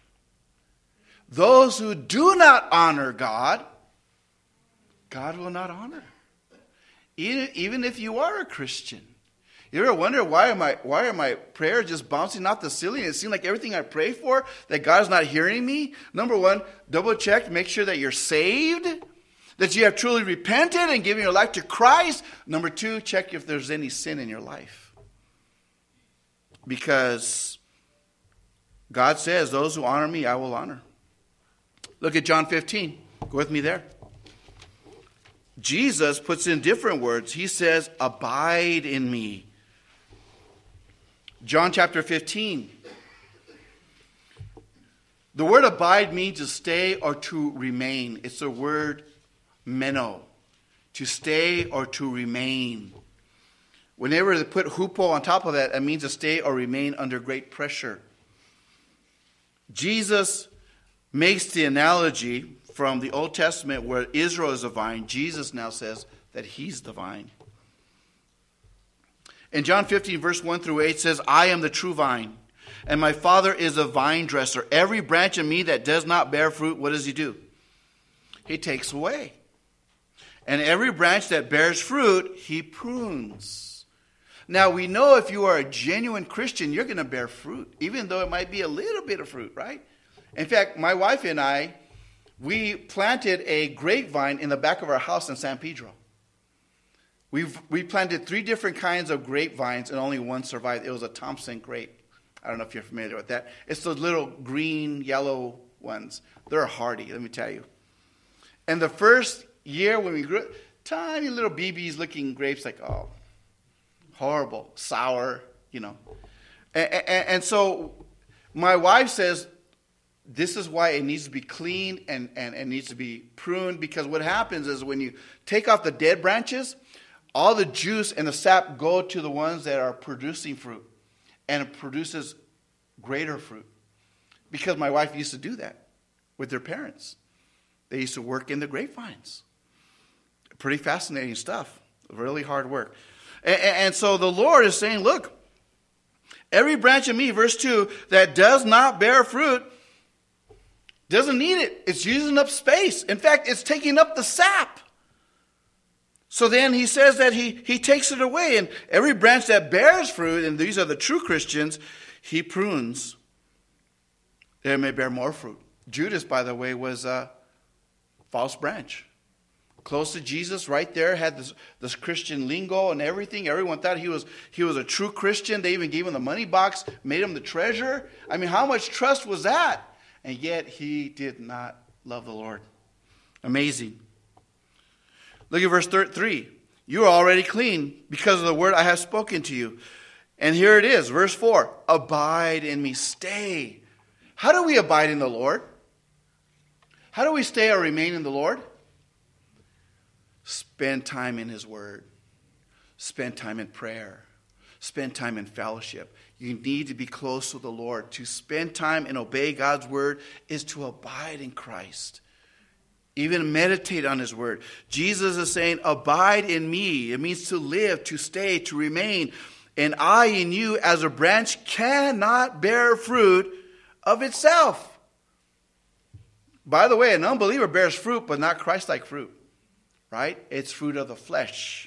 Those who do not honor God, God will not honor. Even if you are a Christian. You ever wonder why are my prayers just bouncing off the ceiling? It seems like everything I pray for, that God is not hearing me. Number one, double check, make sure that you're saved, that you have truly repented and given your life to Christ. Number two, check if there's any sin in your life. Because God says, those who honor me, I will honor. Look at John 15. Go with me there. Jesus puts in different words. He says, abide in me. John chapter 15. The word abide means to stay or to remain. It's the word meno, to stay or to remain. Whenever they put hupo on top of that, it means to stay or remain under great pressure. Jesus makes the analogy from the Old Testament where Israel is the vine. Jesus now says that he's the vine. In John 15, verse 1 through 8 says, I am the true vine, and my Father is a vine dresser. Every branch in me that does not bear fruit, what does he do? He takes away. And every branch that bears fruit, he prunes. Now, we know if you are a genuine Christian, you're going to bear fruit, even though it might be a little bit of fruit, right? In fact, my wife and I, we planted a grapevine in the back of our house in San Pedro. We planted 3 different kinds of grapevines, and only one survived. It was a Thompson grape. I don't know if you're familiar with that. It's those little green, yellow ones. They're hardy, let me tell you. And the first year when we grew, tiny little BBs looking grapes, like, oh, horrible, sour, you know. And so my wife says, this is why it needs to be cleaned and needs to be pruned, because what happens is when you take off the dead branches, all the juice and the sap go to the ones that are producing fruit, and it produces greater fruit. Because my wife used to do that with their parents. They used to work in the grapevines. Pretty fascinating stuff. Really hard work. And so the Lord is saying, look, every branch of me, verse 2, that does not bear fruit, doesn't need it. It's using up space. In fact, it's taking up the sap. So then he says that he takes it away. And every branch that bears fruit, and these are the true Christians, he prunes, that it may bear more fruit. Judas, by the way, was a false branch. Close to Jesus, right there, had this Christian lingo and everything. Everyone thought he was a true Christian. They even gave him the money box, made him the treasurer. I mean, how much trust was that? And yet he did not love the Lord. Amazing. Look at verse 3. You are already clean because of the word I have spoken to you. And here it is, verse 4. Abide in me. Stay. How do we abide in the Lord? How do we stay or remain in the Lord? Spend time in his word. Spend time in prayer. Spend time in fellowship. You need to be close to the Lord. To spend time and obey God's word is to abide in Christ. Even meditate on his word. Jesus is saying, abide in me. It means to live, to stay, to remain. And I in you, as a branch, cannot bear fruit of itself. By the way, an unbeliever bears fruit, but not Christ-like fruit. Right? It's fruit of the flesh.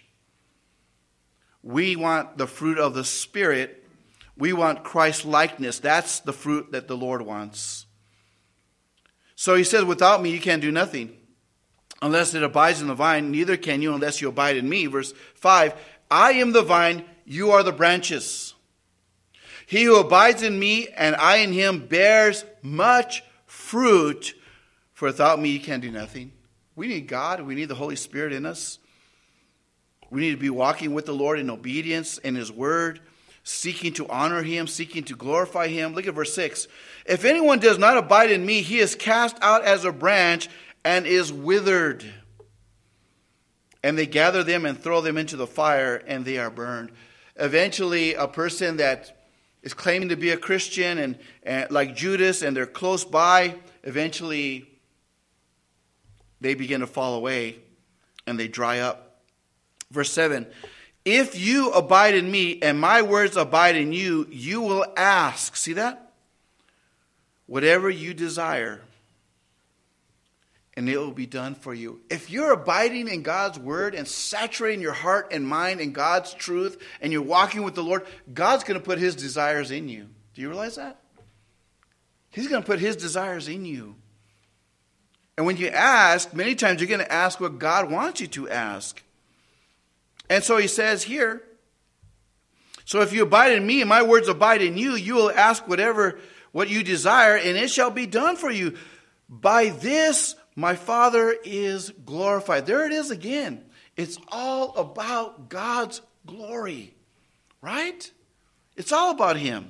We want the fruit of the Spirit. We want Christ-likeness. That's the fruit that the Lord wants. So he says, without me you can do nothing. Unless it abides in the vine, neither can you unless you abide in me. Verse 5, I am the vine, you are the branches. He who abides in me and I in him bears much fruit, for without me you can do nothing. We need God. We need the Holy Spirit in us. We need to be walking with the Lord in obedience in his word, seeking to honor him, seeking to glorify him. Look at verse 6. If anyone does not abide in me, he is cast out as a branch and is withered. And they gather them and throw them into the fire, and they are burned. Eventually, a person that is claiming to be a Christian and like Judas, and they're close by, eventually they begin to fall away and they dry up. Verse 7, if you abide in me and my words abide in you, you will ask, see that? Whatever you desire, and it will be done for you. If you're abiding in God's word and saturating your heart and mind in God's truth, and you're walking with the Lord, God's going to put his desires in you. Do you realize that? He's going to put his desires in you. And when you ask, many times you're going to ask what God wants you to ask. And so he says here, so if you abide in me and my words abide in you, you will ask what you desire, and it shall be done for you. By this my Father is glorified. There it is again. It's all about God's glory, right? It's all about him.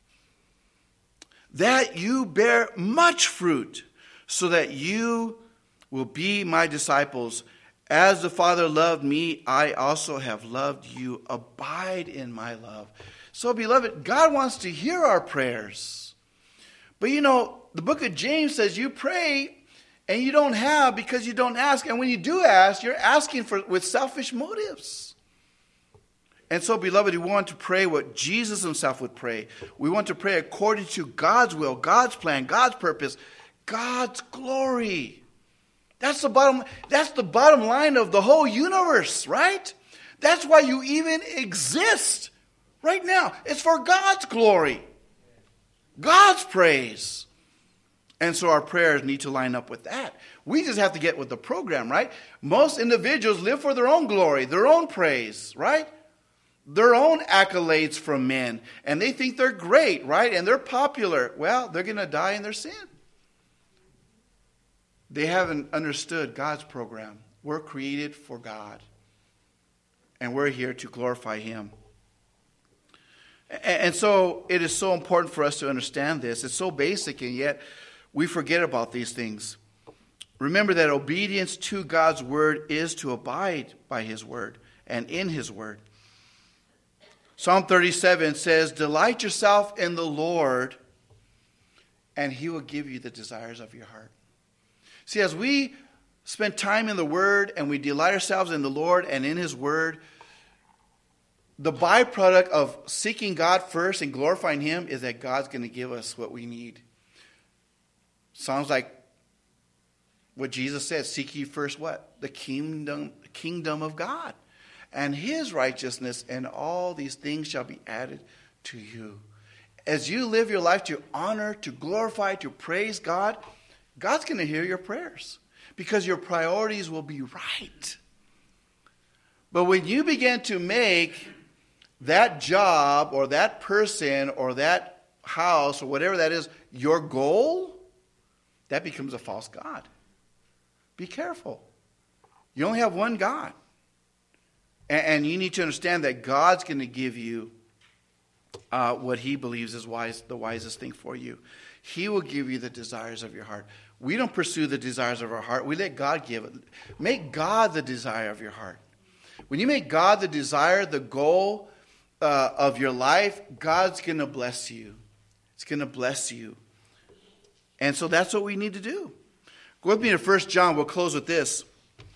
That you bear much fruit, so that you will be my disciples. As the Father loved me, I also have loved you. Abide in my love. So, beloved, God wants to hear our prayers. But the book of James says you pray and you don't have because you don't ask. And when you do ask, you're asking with selfish motives. And so, beloved, we want to pray what Jesus himself would pray. We want to pray according to God's will, God's plan, God's purpose, God's glory. That's the bottom line of the whole universe, right? That's why you even exist right now. It's for God's glory, God's praise. And so our prayers need to line up with that. We just have to get with the program, right? Most individuals live for their own glory, their own praise, right? Their own accolades from men. And they think they're great, right? And they're popular. Well, they're going to die in their sin. They haven't understood God's program. We're created for God. And we're here to glorify him. And so it is so important for us to understand this. It's so basic, and yet we forget about these things. Remember that obedience to God's word is to abide by his word and in his word. Psalm 37 says, delight yourself in the Lord, and he will give you the desires of your heart. See, as we spend time in the word and we delight ourselves in the Lord and in his word, the byproduct of seeking God first and glorifying him is that God's going to give us what we need. Sounds like what Jesus said, seek ye first what? The kingdom of God and his righteousness, and all these things shall be added to you. As you live your life to honor, to glorify, to praise God, God's going to hear your prayers because your priorities will be right. But when you begin to make that job or that person or that house or whatever that is your goal, that becomes a false god. Be careful. You only have one God. And you need to understand that God's going to give you what he believes is the wisest thing for you. He will give you the desires of your heart. We don't pursue the desires of our heart. We let God give it. Make God the desire of your heart. When you make God the desire, the goal of your life, God's going to bless you. It's going to bless you. And so that's what we need to do. Go with me to 1 John. We'll close with this.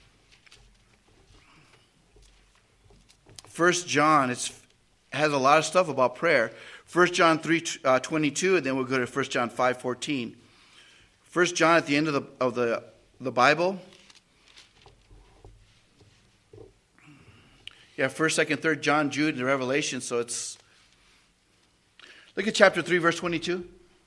1 John, it has a lot of stuff about prayer. 1 John 3:22, and then we'll go to 1 John 5:14. 1 John at the end of the Bible. Yeah, 1st, 2nd, 3rd John, Jude, and the Revelation. So it's, look at chapter 3, verse 22.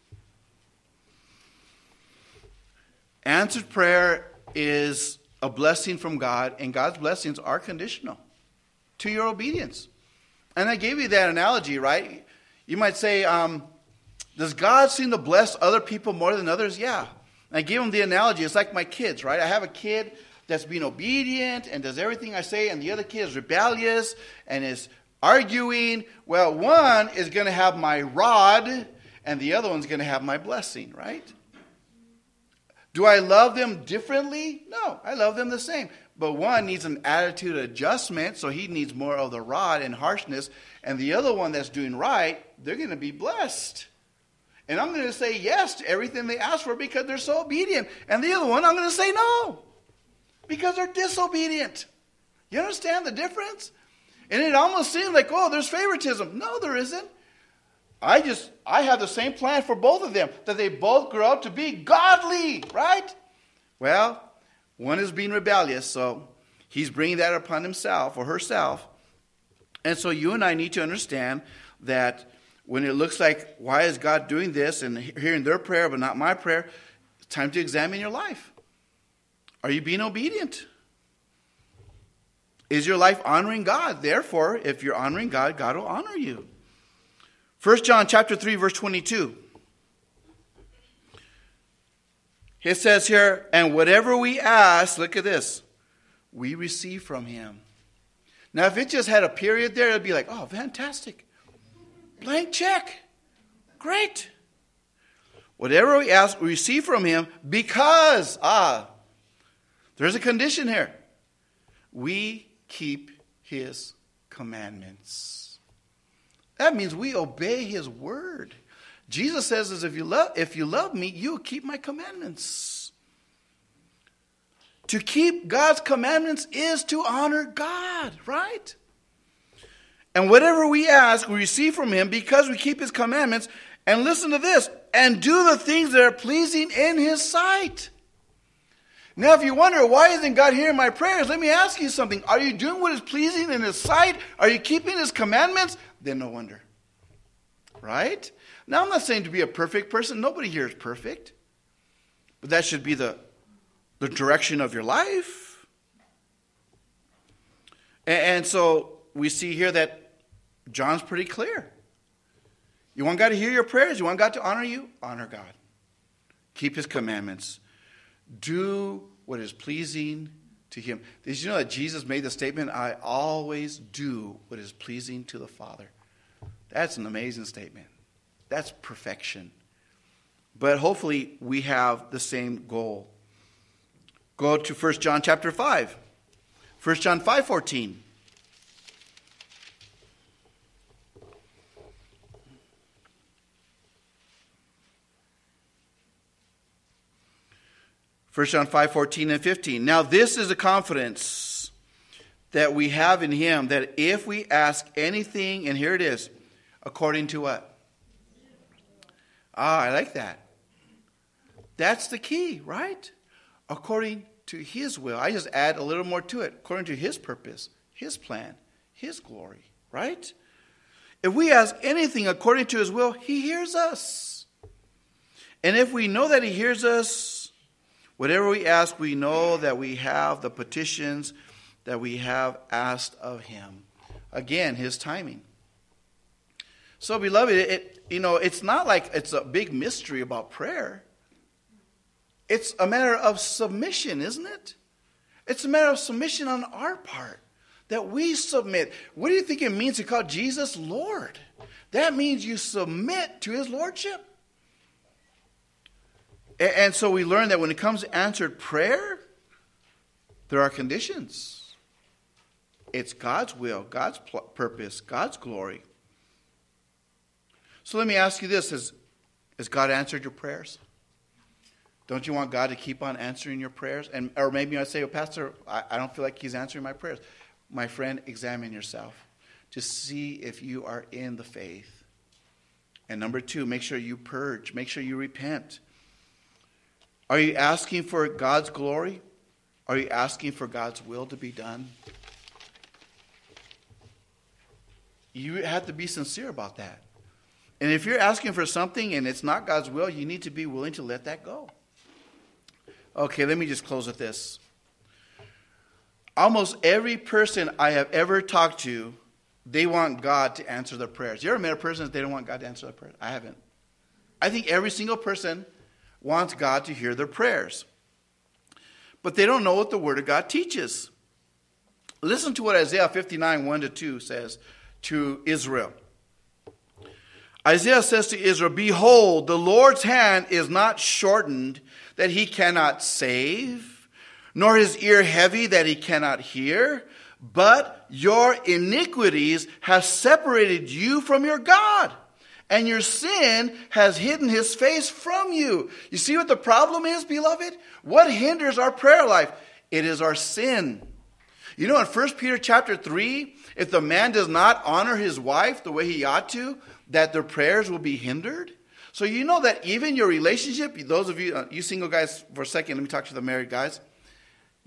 Answered prayer is a blessing from God, and God's blessings are conditional to your obedience. And I gave you that analogy, right? You might say, does God seem to bless other people more than others? Yeah. And I gave him the analogy. It's like my kids, right? I have a kid that's being obedient and does everything I say, and the other kid is rebellious and is arguing. Well, one is going to have my rod, and the other one's going to have my blessing, right? Do I love them differently? No, I love them the same. But one needs an attitude adjustment, so he needs more of the rod and harshness. And the other one that's doing right, they're going to be blessed. And I'm going to say yes to everything they ask for because they're so obedient. And the other one, I'm going to say no because they're disobedient. You understand the difference? And it almost seems like, oh, there's favoritism. No, there isn't. I have the same plan for both of them, that they both grow up to be godly, right? Well, One is being rebellious, so he's bringing that upon himself or herself. And so you and I need to understand that when it looks like, why is God doing this, and hearing their prayer but not my prayer, it's time to examine your life. Are you being obedient? Is your life honoring God? Therefore, if you're honoring God, God will honor you. 1 John chapter 3, verse 22. It says here, and whatever we ask, look at this, we receive from him. Now, if it just had a period there, it'd be like, oh, fantastic. Blank check. Great. Whatever we ask, we receive from him because, there's a condition here. We keep his commandments. That means we obey his word. Jesus says, if you love me, you will keep my commandments. To keep God's commandments is to honor God, right? And whatever we ask, we receive from him because we keep his commandments. And listen to this, and do the things that are pleasing in his sight. Now, if you wonder, why isn't God hearing my prayers? Let me ask you something. Are you doing what is pleasing in his sight? Are you keeping his commandments? Then no wonder. Right? Now, I'm not saying to be a perfect person. Nobody here is perfect. But that should be the direction of your life. And so we see here that John's pretty clear. You want God to hear your prayers? You want God to honor you? Honor God. Keep his commandments. Do what is pleasing to him. Did you know that Jesus made the statement, I always do what is pleasing to the Father? That's an amazing statement. That's perfection. But hopefully we have the same goal. Go to 1 John chapter 5. 1 John 5:14. First John 5:14 and 15. Now this is the confidence that we have in him, that if we ask anything, and here it is, according to what? I like that. That's the key, right? According to his will. I just add a little more to it. According to his purpose, his plan, his glory, right? If we ask anything according to his will, he hears us. And if we know that he hears us, whatever we ask, we know that we have the petitions that we have asked of him. Again, his timing. So, beloved, it's not like it's a big mystery about prayer. It's a matter of submission, isn't it? It's a matter of submission on our part, that we submit. What do you think it means to call Jesus Lord? That means you submit to his lordship. And so we learn that when it comes to answered prayer, there are conditions. It's God's will, God's purpose, God's glory. So let me ask you this. Has God answered your prayers? Don't you want God to keep on answering your prayers? Or maybe I say, Pastor, I don't feel like he's answering my prayers. My friend, examine yourself to see if you are in the faith. And number 2, make sure you purge. Make sure you repent. Are you asking for God's glory? Are you asking for God's will to be done? You have to be sincere about that. And if you're asking for something and it's not God's will, you need to be willing to let that go. Okay, let me just close with this. Almost every person I have ever talked to, they want God to answer their prayers. You ever met a person that they don't want God to answer their prayers? I haven't. I think every single person wants God to hear their prayers. But they don't know what the Word of God teaches. Listen to what Isaiah 59, 1-2 says to Israel. Isaiah says to Israel, behold, the Lord's hand is not shortened that he cannot save, nor his ear heavy that he cannot hear, but your iniquities have separated you from your God, and your sin has hidden his face from you. You see what the problem is, beloved? What hinders our prayer life? It is our sin. You know, in 1 Peter chapter 3, if the man does not honor his wife the way he ought to, that their prayers will be hindered. So you know that even your relationship, those of you, you single guys for a second, let me talk to the married guys.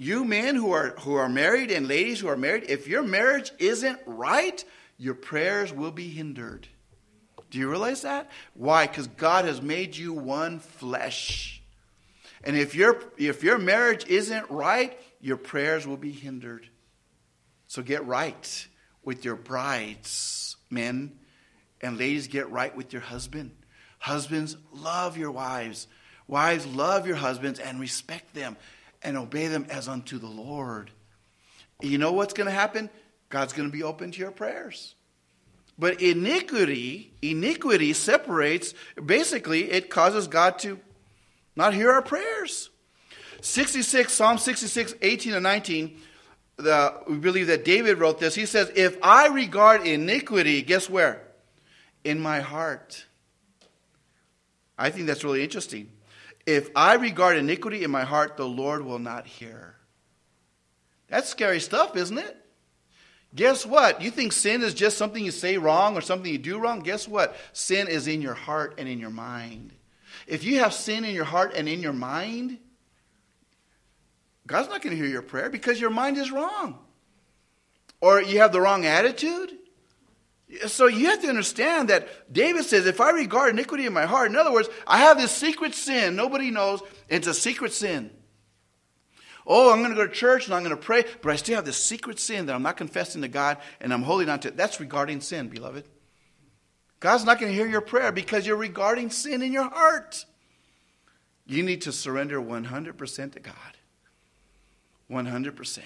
you men who are married and ladies who are married, if your marriage isn't right, your prayers will be hindered. Do you realize that? Why? Because God has made you one flesh. And if your marriage isn't right, your prayers will be hindered. So get right with your brides, men, and ladies, get right with your husband. Husbands, love your wives. Wives, love your husbands and respect them and obey them as unto the Lord. You know what's going to happen? God's going to be open to your prayers. But iniquity separates, basically it causes God to not hear our prayers. Psalm 66, 18 and 19, we believe that David wrote this. He says, if I regard iniquity, guess where? In my heart. I think that's really interesting. If I regard iniquity in my heart, the Lord will not hear. That's scary stuff, isn't it? Guess what? You think sin is just something you say wrong or something you do wrong? Guess what? Sin is in your heart and in your mind. If you have sin in your heart and in your mind, God's not going to hear your prayer because your mind is wrong. Or you have the wrong attitude. So you have to understand that David says, if I regard iniquity in my heart, in other words, I have this secret sin, nobody knows, it's a secret sin. Oh, I'm going to go to church and I'm going to pray, but I still have this secret sin that I'm not confessing to God and I'm holding on to it. That's regarding sin, beloved. God's not going to hear your prayer because you're regarding sin in your heart. You need to surrender 100% to God. 100%.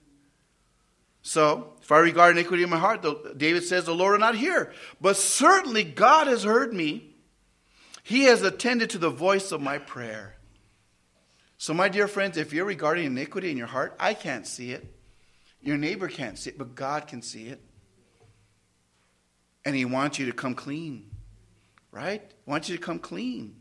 So, if I regard iniquity in my heart, David says, the Lord will not hear. But certainly God has heard me. He has attended to the voice of my prayer. So, my dear friends, if you're regarding iniquity in your heart, I can't see it. Your neighbor can't see it, but God can see it. And He wants you to come clean. Right? He wants you to come clean.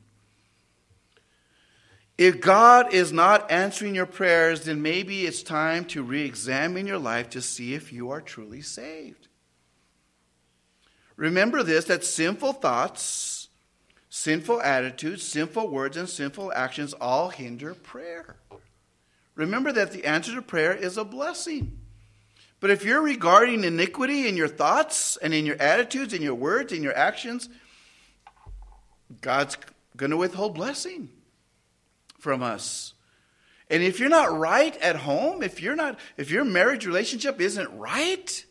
If God is not answering your prayers, then maybe it's time to re-examine your life to see if you are truly saved. Remember this, that sinful thoughts, sinful attitudes, sinful words, and sinful actions all hinder prayer. Remember that the answer to prayer is a blessing. But if you're regarding iniquity in your thoughts and in your attitudes and your words and your actions, God's going to withhold blessing from us. And if you're not right at home, if your marriage relationship isn't right,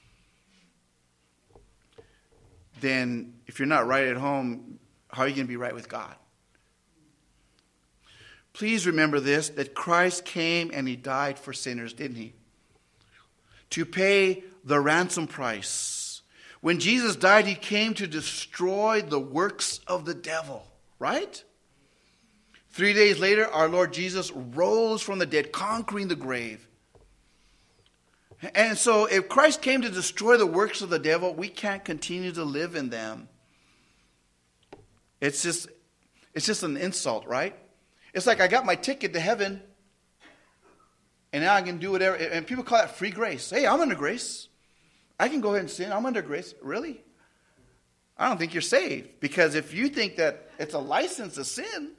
then if you're not right at home, how are you going to be right with God? Please remember this, that Christ came and He died for sinners, didn't He? To pay the ransom price. When Jesus died, He came to destroy the works of the devil, right? 3 days later, our Lord Jesus rose from the dead, conquering the grave. And so if Christ came to destroy the works of the devil, we can't continue to live in them. It's just an insult, right? It's like I got my ticket to heaven, and now I can do whatever. And people call that free grace. Hey, I'm under grace. I can go ahead and sin. I'm under grace. Really? I don't think you're saved. Because if you think that it's a license to sin,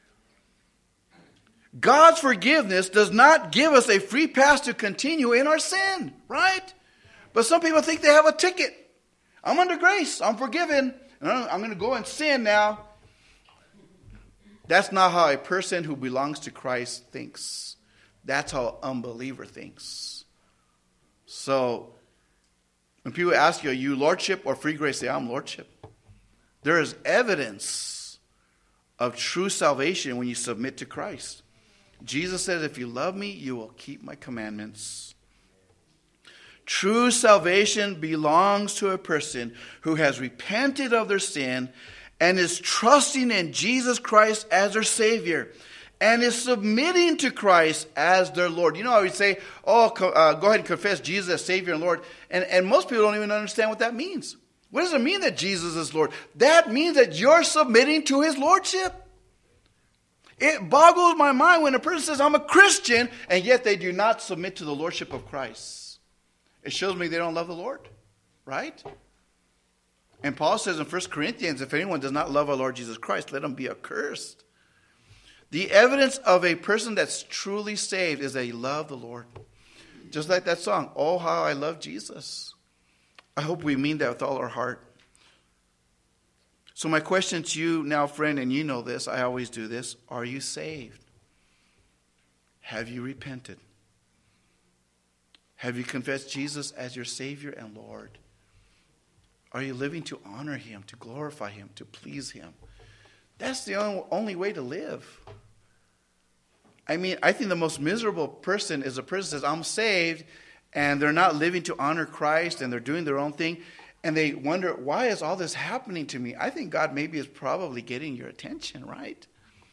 God's forgiveness does not give us a free pass to continue in our sin, right? But some people think they have a ticket. I'm under grace. I'm forgiven. I'm going to go and sin now. That's not how a person who belongs to Christ thinks. That's how an unbeliever thinks. So, when people ask you, are you lordship or free grace? Say, I'm lordship. There is evidence of true salvation when you submit to Christ. Jesus says, if you love me, you will keep my commandments. True salvation belongs to a person who has repented of their sin and is trusting in Jesus Christ as their Savior and is submitting to Christ as their Lord. You know, I would say, go ahead and confess Jesus as Savior and Lord. And most people don't even understand what that means. What does it mean that Jesus is Lord? That means that you're submitting to His Lordship. It boggles my mind when a person says, I'm a Christian, and yet they do not submit to the Lordship of Christ. It shows me they don't love the Lord, right? And Paul says in 1 Corinthians, if anyone does not love our Lord Jesus Christ, let him be accursed. The evidence of a person that's truly saved is they love the Lord. Just like that song, "Oh, how I love Jesus." I hope we mean that with all our heart. So my question to you now, friend, and you know this, I always do this, are you saved? Have you repented? Have you confessed Jesus as your Savior and Lord? Are you living to honor Him, to glorify Him, to please Him? That's the only way to live. I mean, I think the most miserable person is a person who says, "I'm saved," and they're not living to honor Christ, and they're doing their own thing, and they wonder, why is all this happening to me? I think God maybe is probably getting your attention, right?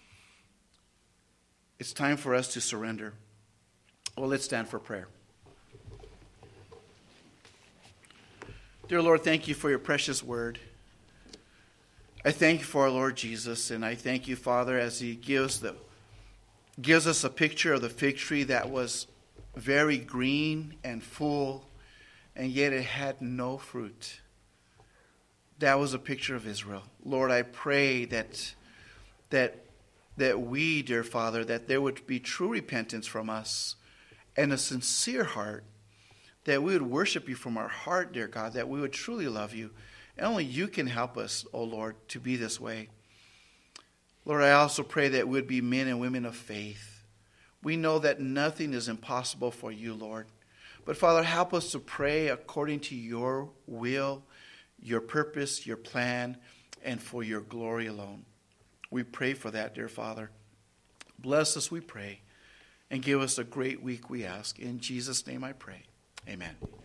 It's time for us to surrender. Well, let's stand for prayer. Dear Lord, thank you for your precious word. I thank you for our Lord Jesus, and I thank you, Father, as He gives us a picture of the fig tree that was very green and full, and yet it had no fruit. That was a picture of Israel. Lord, I pray that we, dear Father, that there would be true repentance from us and a sincere heart, that we would worship you from our heart, dear God, that we would truly love you. And only you can help us, O Lord, to be this way. Lord, I also pray that we would be men and women of faith. We know that nothing is impossible for you, Lord. But Father, help us to pray according to your will, your purpose, your plan, and for your glory alone. We pray for that, dear Father. Bless us, we pray, and give us a great week, we ask. In Jesus' name I pray. Amen.